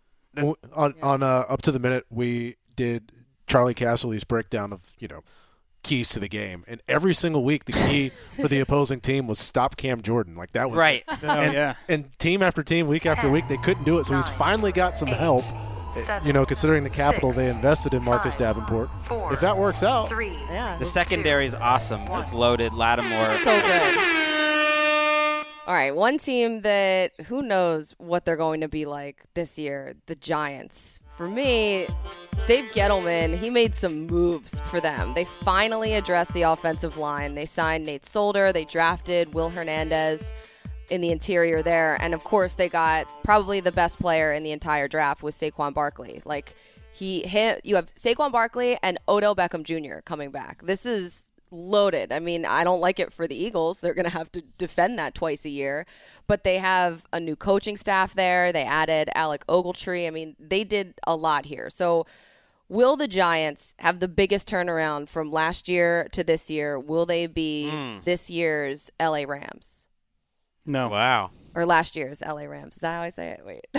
On Up to the Minute, we did Charlie Casserly's breakdown of keys to the game, and every single week the key for the opposing team was stop Cam Jordan. Like that was right. And team after team, week after week, they couldn't do it. So he's finally got some help. Considering the capital they invested in Marcus Davenport, if that works out, the secondary is awesome. It's loaded. Lattimore, so good. All right, one team that who knows what they're going to be like this year, the Giants. For me, Dave Gettleman, he made some moves for them. They finally addressed the offensive line. They signed Nate Solder. They drafted Will Hernandez in the interior there. And, of course, they got probably the best player in the entire draft was Saquon Barkley. You have Saquon Barkley and Odell Beckham Jr. coming back. This is loaded. I mean, I don't like it for the Eagles. They're going to have to defend that twice a year. But they have a new coaching staff there. They added Alec Ogletree. I mean, they did a lot here. So will the Giants have the biggest turnaround from last year to this year? Will they be this year's LA Rams? No. Wow. Or last year's LA Rams. Is that how I say it? Wait.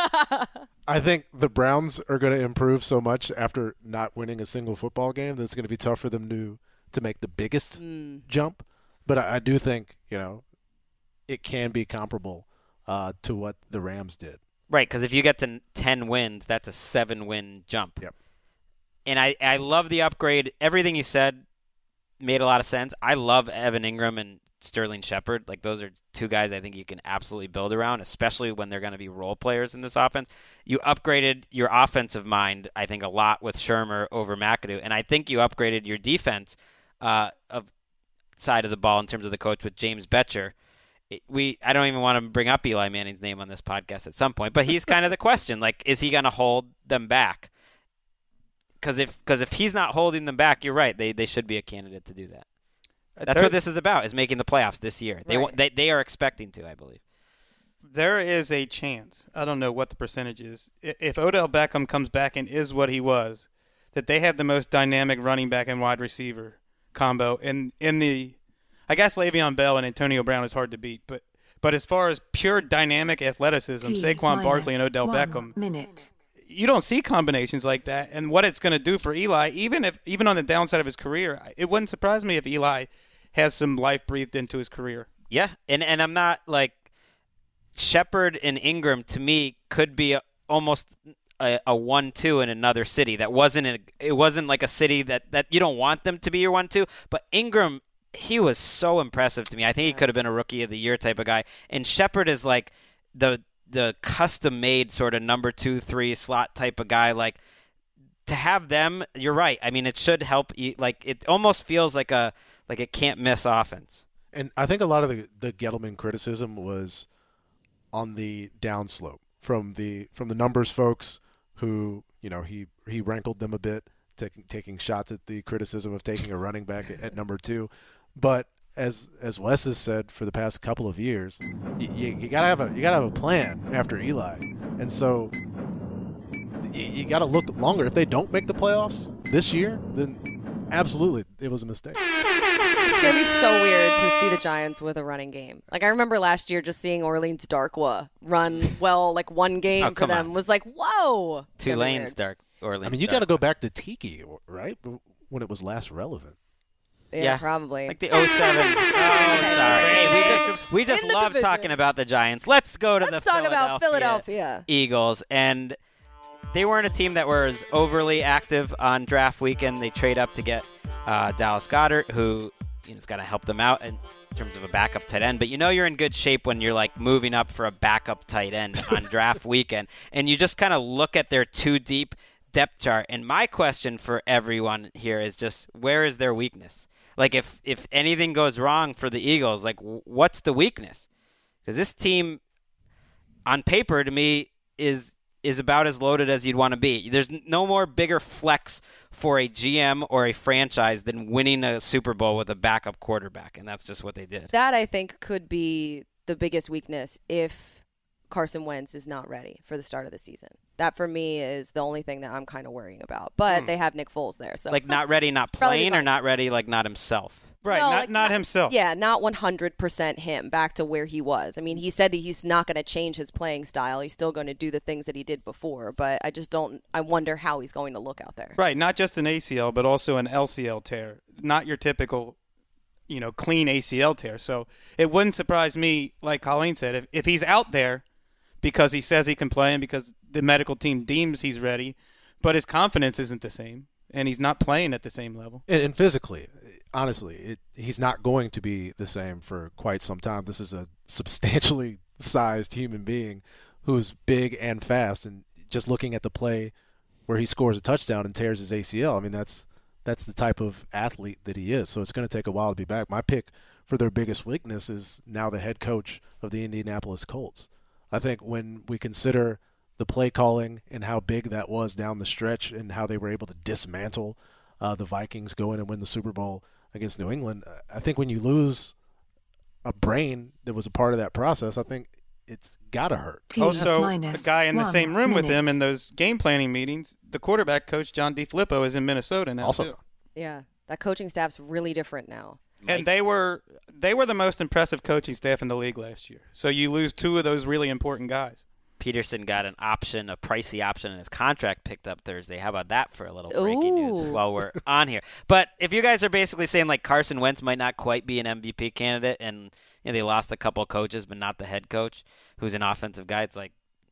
I think the Browns are going to improve so much after not winning a single football game that it's going to be tough for them to make the biggest jump. But I do think, it can be comparable to what the Rams did. Right, because if you get to 10 wins, that's a 7-win jump. Yep. And I love the upgrade. Everything you said made a lot of sense. I love Evan Ingram and Sterling Shepard. Like, those are two guys I think you can absolutely build around, especially when they're going to be role players in this offense. You upgraded your offensive mind, I think, a lot with Shermer over McAdoo. And I think you upgraded your defense of side of the ball in terms of the coach with James Betcher. I don't even want to bring up Eli Manning's name on this podcast at some point, but he's kind of the question. Like, is he going to hold them back? Because if he's not holding them back, you're right. They should be a candidate to do that. That's what this is about, is making the playoffs this year. They are expecting to, I believe. There is a chance. I don't know what the percentage is. If Odell Beckham comes back and is what he was, that they have the most dynamic running back and wide receiver combo in the I guess Le'Veon Bell and Antonio Brown is hard to beat, but as far as pure dynamic athleticism, Saquon Barkley and Odell Beckham, you don't see combinations like that. And what it's going to do for Eli, even on the downside of his career, it wouldn't surprise me if Eli has some life breathed into his career. Yeah, and I'm not like Shepard and Ingram to me could be almost a 1-2 in another city. It wasn't like a city that you don't want them to be your 1-2, but Ingram, he was so impressive to me. I think he could have been a rookie of the year type of guy. And Shepard is like the custom-made sort of number 2-3 slot type of guy. Like, to have them, you're right. I mean, it should help. Like, it almost feels like a can't-miss offense. And I think a lot of the Gettleman criticism was on the downslope from the numbers folks who, he rankled them a bit, taking shots at the criticism of taking a running back at number 2. But as Wes has said for the past couple of years, you gotta have a plan after Eli, and so you gotta look longer. If they don't make the playoffs this year, then absolutely it was a mistake. It's going to be so weird to see the Giants with a running game. Like, I remember last year just seeing Orleans Darkwa run like one game for them was like, whoa. Tulane's Orleans. I mean, you got to go back to Tiki, right? When it was last relevant. Yeah, probably. Like the 07. Oh, sorry. Hey, we just love talking about the Giants. Let's go to Let's talk about Philadelphia Eagles. And they weren't a team that was overly active on draft weekend. They trade up to get Dallas Goedert, who is going to help them out in terms of a backup tight end. But you're in good shape when you're like moving up for a backup tight end on draft weekend. And you just kind of look at their too deep depth chart. And my question for everyone here is just, where is their weakness? Like, if anything goes wrong for the Eagles, like, what's the weakness? Because this team, on paper, to me, is about as loaded as you'd want to be. There's no more bigger flex for a GM or a franchise than winning a Super Bowl with a backup quarterback, and that's just what they did. That, I think, could be the biggest weakness if Carson Wentz is not ready for the start of the season. That, for me, is the only thing that I'm kind of worrying about. But they have Nick Foles there. So like, not ready, not playing, or not ready, like, not himself? Right, no, not himself. Yeah, not 100% him, back to where he was. I mean, he said he's not going to change his playing style. He's still going to do the things that he did before, but I wonder how he's going to look out there. Right, not just an ACL, but also an LCL tear. Not your typical, clean ACL tear. So it wouldn't surprise me, like Colleen said, if he's out there because he says he can play and because the medical team deems he's ready, but his confidence isn't the same, and he's not playing at the same level. And physically, honestly, he's not going to be the same for quite some time. This is a substantially sized human being who's big and fast, and just looking at the play where he scores a touchdown and tears his ACL, I mean, that's the type of athlete that he is. So it's going to take a while to be back. My pick for their biggest weakness is now the head coach of the Indianapolis Colts. I think when we consider the play calling and how big that was down the stretch and how they were able to dismantle the Vikings, go in and win the Super Bowl against New England, I think when you lose a brain that was a part of that process, I think it's got to hurt. Also, the guy in the same room with him in those game planning meetings, the quarterback coach, John DeFilippo, is in Minnesota now, too. Yeah, that coaching staff's really different now. And they were the most impressive coaching staff in the league last year. So you lose two of those really important guys. Peterson got a pricey option, and his contract picked up Thursday. How about that for a little breaking news while we're on here? But if you guys are basically saying like Carson Wentz might not quite be an MVP candidate, and they lost a couple of coaches but not the head coach who's an offensive guy, it's like,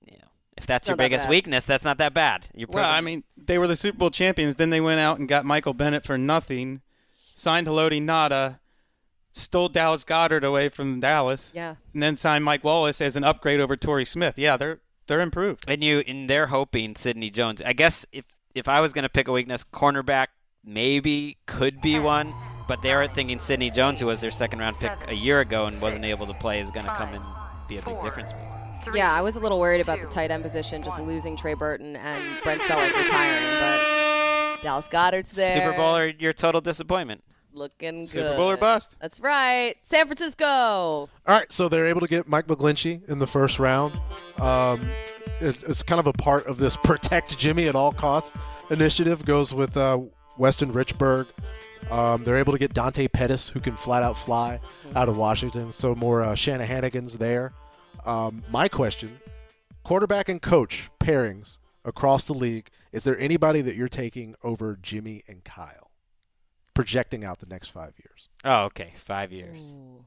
if that's your biggest weakness, that's not that bad. They were the Super Bowl champions. Then they went out and got Michael Bennett for nothing, signed Haloti Ngata, stole Dallas Goedert away from Dallas, and then signed Mike Wallace as an upgrade over Torrey Smith. Yeah, they're improved. And they're hoping Sidney Jones. I guess if I was going to pick a weakness, cornerback maybe could be one, but they're thinking Sidney Jones, who was their second-round pick a year ago and wasn't able to play, is going to come and be a big difference maker. Yeah, I was a little worried about the tight end position, just losing Trey Burton and Brent Selleck retiring, but Dallas Goedert's there. Super Bowl or your total disappointment? Looking good. Super Bowl or bust. That's right. San Francisco. All right, so they're able to get Mike McGlinchey in the first round. It's kind of a part of this protect Jimmy at all costs initiative. Goes with Weston Richburg. They're able to get Dante Pettis, who can flat out fly out of Washington. So more Shanahanigans there. My question, quarterback and coach pairings across the league, is there anybody that you're taking over Jimmy and Kyle, projecting out the next 5 years? Oh, okay, 5 years. Ooh.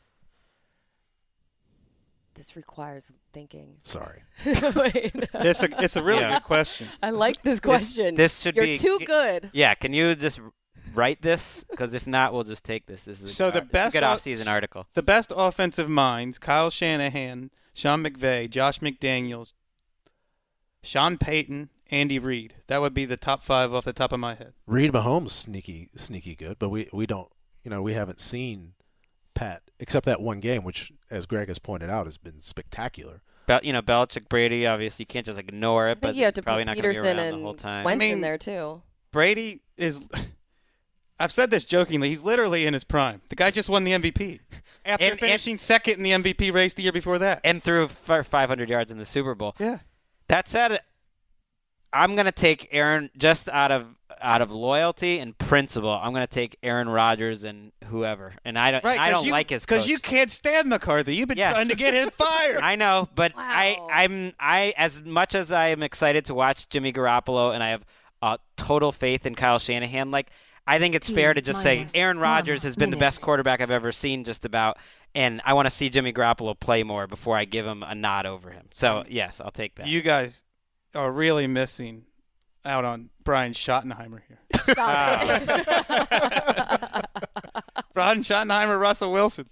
This requires thinking. Sorry. Wait. It's a really good question. I like this question. This should You're be too good. Yeah, can you just write this? Because if not, we'll just take this. This is So the best a good off-season article. The best offensive minds: Kyle Shanahan, Sean McVay, Josh McDaniels, Sean Payton, Andy Reid. That would be the top 5 off the top of my head. Reid Mahomes, sneaky good, but we don't, we haven't seen Pat except that one game, which, as Greg has pointed out, has been spectacular. Belichick, Brady, obviously you can't just ignore it, but you have to probably put not going to be Peterson around and the whole time. Wentz in there too. Brady is. I've said this jokingly. He's literally in his prime. The guy just won the MVP after finishing second in the MVP race the year before that, and threw 500 yards in the Super Bowl. Yeah. That said, I'm going to take Aaron just out of loyalty and principle. I'm going to take Aaron Rodgers and whoever, and I don't like his coach. Because you can't stand McCarthy. You've been trying to get him fired. I know, but Wow. I as much as I am excited to watch Jimmy Garoppolo, and I have total faith in Kyle Shanahan, I think it's fair to just say Aaron Rodgers has been the best quarterback I've ever seen, just about, and I want to see Jimmy Garoppolo play more before I give him a nod over him. So yes, I'll take that. You guys are really missing out on Brian Schottenheimer here. Brian Schottenheimer, Russell Wilson,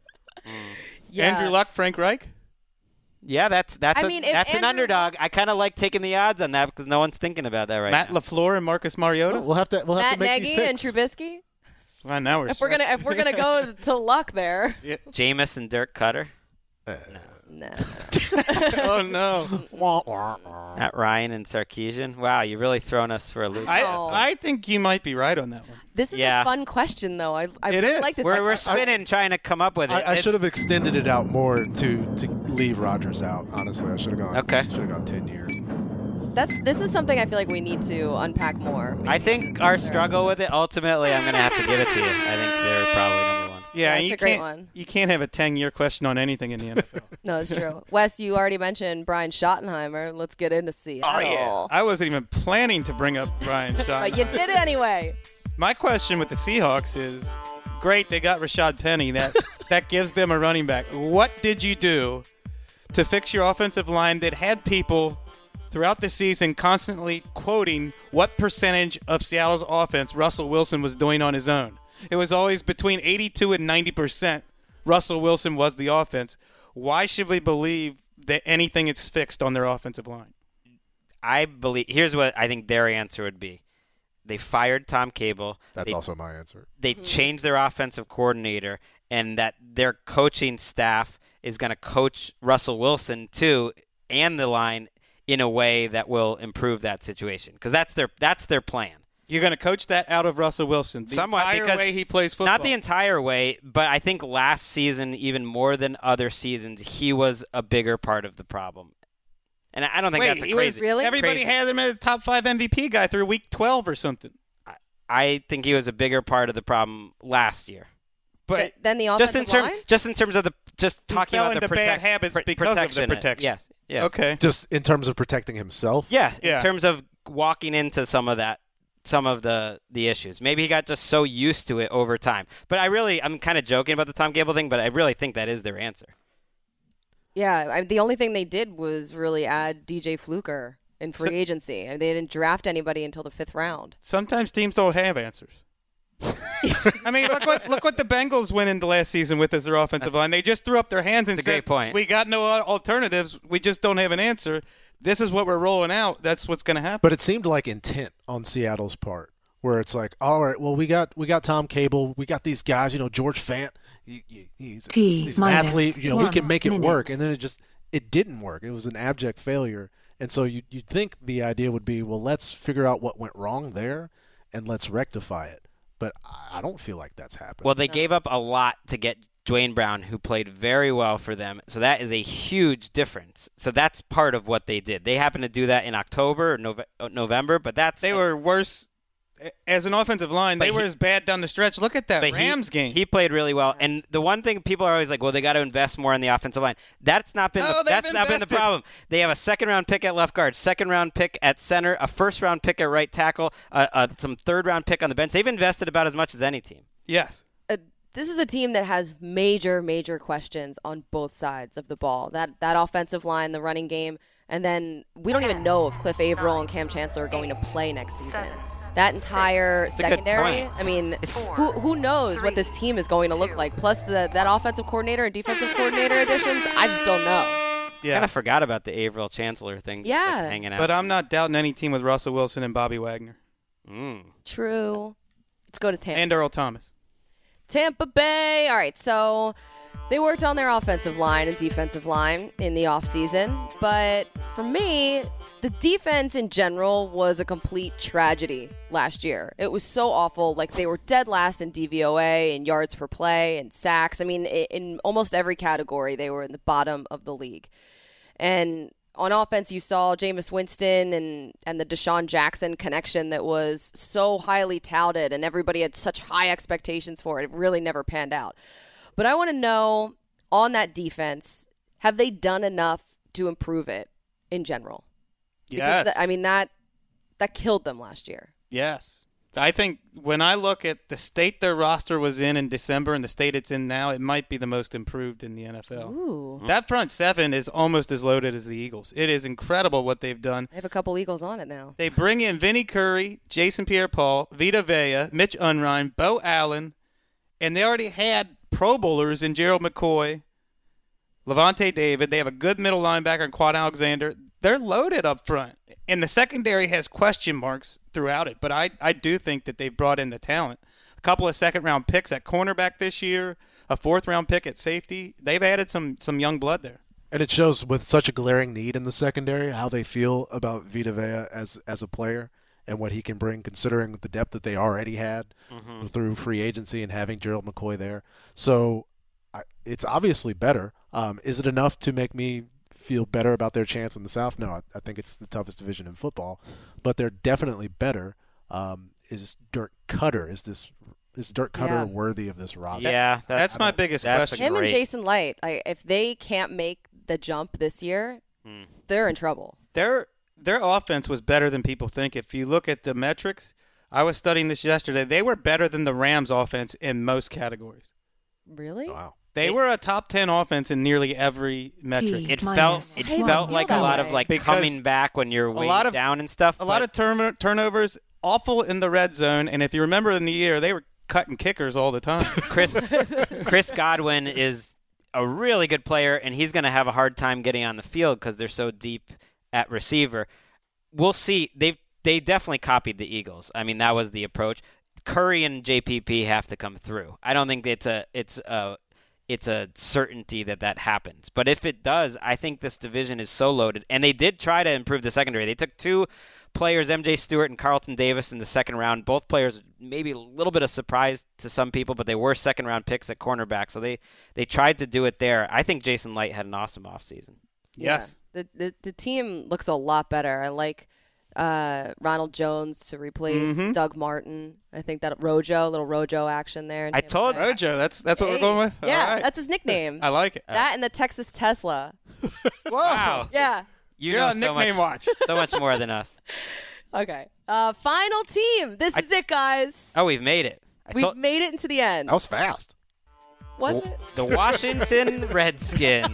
Andrew Luck, Frank Reich. Yeah, that's an underdog. I kind of like taking the odds on that because no one's thinking about that right Matt now. LaFleur and Marcus Mariota. We'll have to Matt make Nagy these picks. and Trubisky. Well, now we're If we're gonna go to Luck there. Yeah. Jameis and Dirk Cutter. No. Oh no. Matt Ryan and Sarkisian. Wow, you're really throwing us for a loop. I think you might be right on that one. This is a fun question, though. I It really is. like this. We're spinning, trying to come up with it. I should have extended it out more to leave Rodgers out. Honestly, I should have gone. Okay. Should have gone 10 years. This is something I feel like we need to unpack more. I think our struggle with it, ultimately, I'm going to have to give it to you. I think they're probably number one. Yeah, that's you a great can't, one. You can't have a 10-year question on anything in the NFL. No, it's true. Wes, you already mentioned Brian Schottenheimer. Let's get into Seattle. Oh, yeah. I wasn't even planning to bring up Brian Schottenheimer. But you did it anyway. My question with the Seahawks is, great, they got Rashad Penny. That gives them a running back. What did you do to fix your offensive line that had people throughout the season constantly quoting what percentage of Seattle's offense Russell Wilson was doing on his own? It was always between 82 and 90%. Russell Wilson was the offense. Why should we believe that anything is fixed on their offensive line? Here's what I think their answer would be. They fired Tom Cable. That's also my answer. They changed their offensive coordinator, and that their coaching staff is going to coach Russell Wilson too, and the line in a way that will improve that situation. Because that's their plan. You're going to coach that out of Russell Wilson the entire way he plays football. Not the entire way, but I think last season, even more than other seasons, he was a bigger part of the problem. And I don't think that's a crazy. Really? Everybody had him as a top 5 MVP guy through week 12 or something. I think he was a bigger part of the problem last year. But then the offensive line? Just in terms of talking fell about the into bad habits because of the protection. Yes. Okay. Just in terms of protecting himself? Yeah, in terms of walking into some of the issues. Maybe he got just so used to it over time. But I'm kind of joking about the Tom Cable thing, but I really think that is their answer. Yeah, the only thing they did was really add DJ Fluker in free agency. They didn't draft anybody until the 5th round. Sometimes teams don't have answers. I mean, look what the Bengals went into last season with as their offensive line. They just threw up their hands and That's a said, great point. "We got no alternatives. We just don't have an answer. This is what we're rolling out. That's what's going to happen." But it seemed like intent on Seattle's part, where it's like, all right, well, we got Tom Cable, we got these guys, George Fant, he's an athlete, we can make it work, and then it didn't work. It was an abject failure, and so you'd think the idea would be, well, let's figure out what went wrong there, and let's rectify it. But I don't feel like that's happened. Well, they gave up a lot to get Dwayne Brown, who played very well for them. So that is a huge difference. So that's part of what they did. They happened to do that in October or November, but they were worse as an offensive line, they were as bad down the stretch. Look at that Rams game. He played really well. And the one thing people are always like, well, they got to invest more in the offensive line. That's not been the problem. They have a second-round pick at left guard, second-round pick at center, a first-round pick at right tackle, some third-round pick on the bench. They've invested about as much as any team. Yes. This is a team that has major, major questions on both sides of the ball. That offensive line, the running game, and then we don't even know if Cliff Averill and Cam Chancellor are going to play next season. That entire secondary, I mean, who knows what this team is going to look like? Plus that offensive coordinator and defensive coordinator additions, I just don't know. Yeah. Kind of forgot about the Averill Chancellor thing. Yeah. Hanging out. But I'm not doubting any team with Russell Wilson and Bobby Wagner. True. Let's go to Tampa. And Earl Thomas. Tampa Bay. All right, so they worked on their offensive line and defensive line in the offseason. But for me, the defense in general was a complete tragedy last year. It was so awful. Like, they were dead last in DVOA and yards per play and sacks. I mean, in almost every category, they were in the bottom of the league. And on offense, you saw Jameis Winston and the Deshaun Jackson connection that was so highly touted, and everybody had such high expectations for it. It really never panned out. But I want to know, on that defense, have they done enough to improve it in general? Yes. Because that killed them last year. Yes. I think when I look at the state their roster was in December and the state it's in now, it might be the most improved in the NFL. Ooh. That front seven is almost as loaded as the Eagles. It is incredible what they've done. They have a couple Eagles on it now. They bring in Vinny Curry, Jason Pierre-Paul, Vita Vea, Mitch Unrein, Bo Allen, and they already had Pro Bowlers in Gerald McCoy, Levante David. They have a good middle linebacker in Quan Alexander. They're loaded up front. And the secondary has question marks throughout it. But I do think that they've brought in the talent. A couple of second-round picks at cornerback this year, a fourth-round pick at safety. They've added some young blood there. And it shows with such a glaring need in the secondary how they feel about Vita Vea as a player and what he can bring, considering the depth that they already had through free agency and having Gerald McCoy there. So it's obviously better. Is it enough to make me feel better about their chance in the South? No, I think it's the toughest division in football, but they're definitely better. Is Dirk Cutter worthy of this roster? Yeah, that's my biggest question. Him and Jason Light, if they can't make the jump this year, they're in trouble. Their offense was better than people think. If you look at the metrics, I was studying this yesterday. They were better than the Rams offense in most categories. Really? Wow. They were a top 10 offense in nearly every metric. It felt like a lot of coming back when you're way down and stuff. A lot of turnovers, awful in the red zone, and if you remember in the year, they were cutting kickers all the time. Chris Godwin is a really good player, and he's going to have a hard time getting on the field because they're so deep at receiver. We'll see. They definitely copied the Eagles. I mean, that was the approach. Curry and JPP have to come through. I don't think it's a certainty that happens. But if it does, I think this division is so loaded. And they did try to improve the secondary. They took two players, MJ Stewart and Carlton Davis, in the second round. Both players, maybe a little bit of surprise to some people, but they were second-round picks at cornerback. So they tried to do it there. I think Jason Light had an awesome offseason. Yes. Yeah. The team looks a lot better. I like Ronald Jones to replace Doug Martin. I think that little Rojo action there. I told Rojo. That's what we're going with. Yeah, all right. That's his nickname. I like it. That and the Texas Tesla. Whoa. Wow. Yeah. You're on nickname watch. So much more than us. Okay. Final team. This is it, guys. Oh, we've made it. We've made it into the end. That was fast. Was it? The Washington Redskins.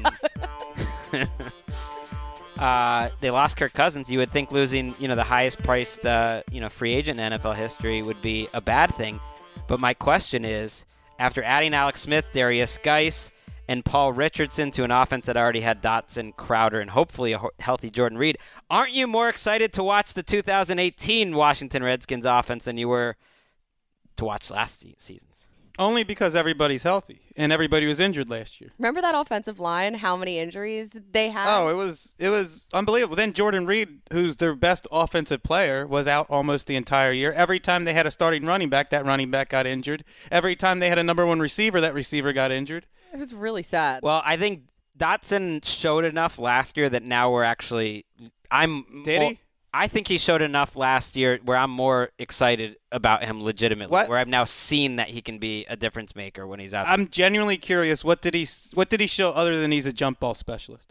They lost Kirk Cousins. You would think losing, the highest priced, free agent in NFL history would be a bad thing. But my question is, after adding Alex Smith, Darius Geis, and Paul Richardson to an offense that already had Dotson, Crowder, and hopefully a healthy Jordan Reed, aren't you more excited to watch the 2018 Washington Redskins offense than you were to watch last season's? Only because everybody's healthy and everybody was injured last year. Remember that offensive line? How many injuries they had? Oh, it was unbelievable. Then Jordan Reed, who's their best offensive player, was out almost the entire year. Every time they had a starting running back, that running back got injured. Every time they had a number one receiver, that receiver got injured. It was really sad. Well, I think Dotson showed enough last year that now we're actually – Did he? I think he showed enough last year where I'm more excited about him legitimately. Where I've now seen that he can be a difference maker when he's out there. I'm genuinely curious. What did he show other than he's a jump ball specialist?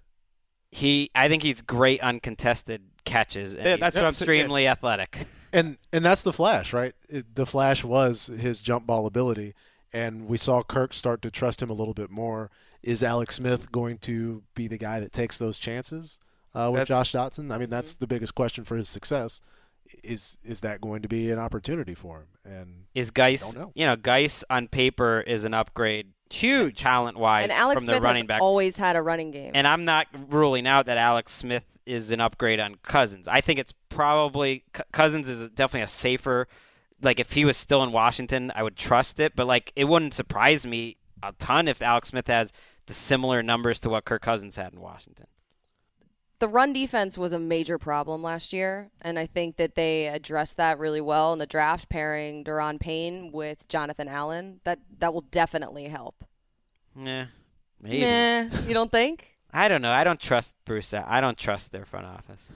I think he's great on contested catches, and that's he's extremely athletic. And that's the Flash, right? The Flash was his jump ball ability, and we saw Kirk start to trust him a little bit more. Is Alex Smith going to be the guy that takes those chances with Josh Doctson? I mean, that's the biggest question for his success. Is that going to be an opportunity for him? And is Geis, Geis on paper is an upgrade, huge talent-wise, and Alex from Smith the running back. Always had a running game. And I'm not ruling out that Alex Smith is an upgrade on Cousins. I think it's probably Cousins is definitely a safer. Like if he was still in Washington, I would trust it. But like it wouldn't surprise me a ton if Alex Smith has the similar numbers to what Kirk Cousins had in Washington. The run defense was a major problem last year, and I think that they addressed that really well in the draft, pairing Daron Payne with Jonathan Allen. That will definitely help. Yeah, maybe. You don't think? I don't know. I don't trust Bruce. I don't trust their front office.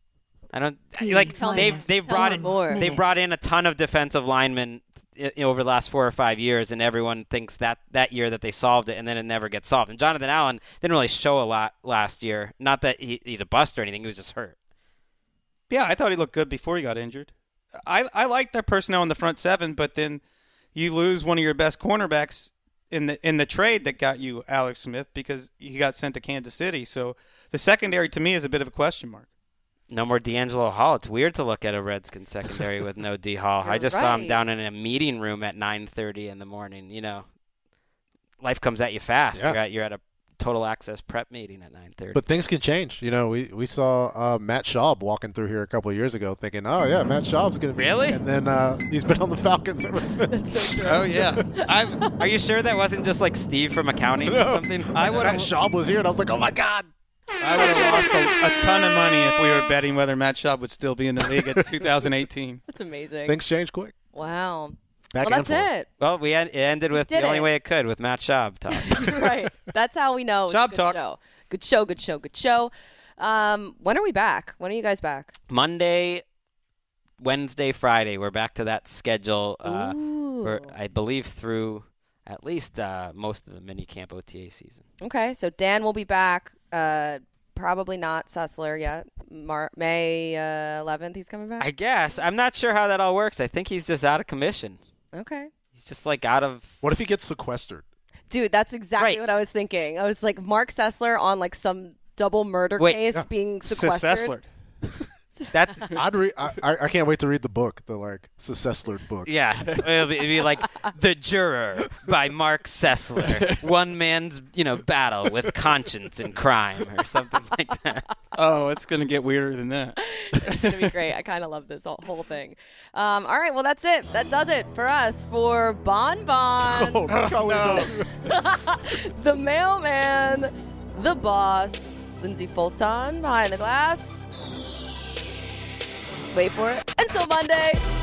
I don't like they've brought in a ton of defensive linemen over the last 4 or 5 years, and everyone thinks that year that they solved it, and then it never gets solved. And Jonathan Allen didn't really show a lot last year. Not that he's a bust or anything; he was just hurt. Yeah, I thought he looked good before he got injured. I like their personnel in the front seven, but then you lose one of your best cornerbacks in the trade that got you Alex Smith because he got sent to Kansas City. So the secondary to me is a bit of a question mark. No more D'Angelo Hall. It's weird to look at a Redskins secondary with no D Hall. I just saw him down in a meeting room at 9:30 in the morning. You know, life comes at you fast. Yeah. You're at a total access prep meeting at 9:30. But things can change. You know, we saw Matt Schaub walking through here a couple of years ago thinking, oh, yeah, Matt Schaub's going to be. Really? And then he's been on the Falcons ever since. Oh, yeah. Are you sure that wasn't just like Steve from accounting or something? Matt Schaub was here, and I was like, oh, my God. I would have lost a ton of money if we were betting whether Matt Schaub would still be in the league at 2018. That's amazing. Things change quick. Wow. Well, that's it. Well, it ended with the only way it could with Matt Schaub talk. Right. That's how we know. Schaub talk. Good show. When are we back? When are you guys back? Monday, Wednesday, Friday. We're back to that schedule for, I believe, through at least most of the minicamp OTA season. Okay, so Dan will be back. Probably not Sessler yet. May 11th he's coming back? I guess. I'm not sure how that all works. I think he's just out of commission. Okay. He's just like out of... What if he gets sequestered? Dude, that's exactly what I was thinking. I was like, Mark Sessler on like some double murder case being sequestered. That's I can't wait to read the book, the Sessler book. Yeah, it'll be like The Juror by Mark Sessler. One man's battle with conscience and crime, or something like that. Oh, it's gonna get weirder than that. It's gonna be great. I kind of love this whole thing. All right, well that's it. That does it for us for Bon Bon. Oh, no. The mailman, the boss, Lindsay Fulton behind the glass. Wait for it. Until Monday.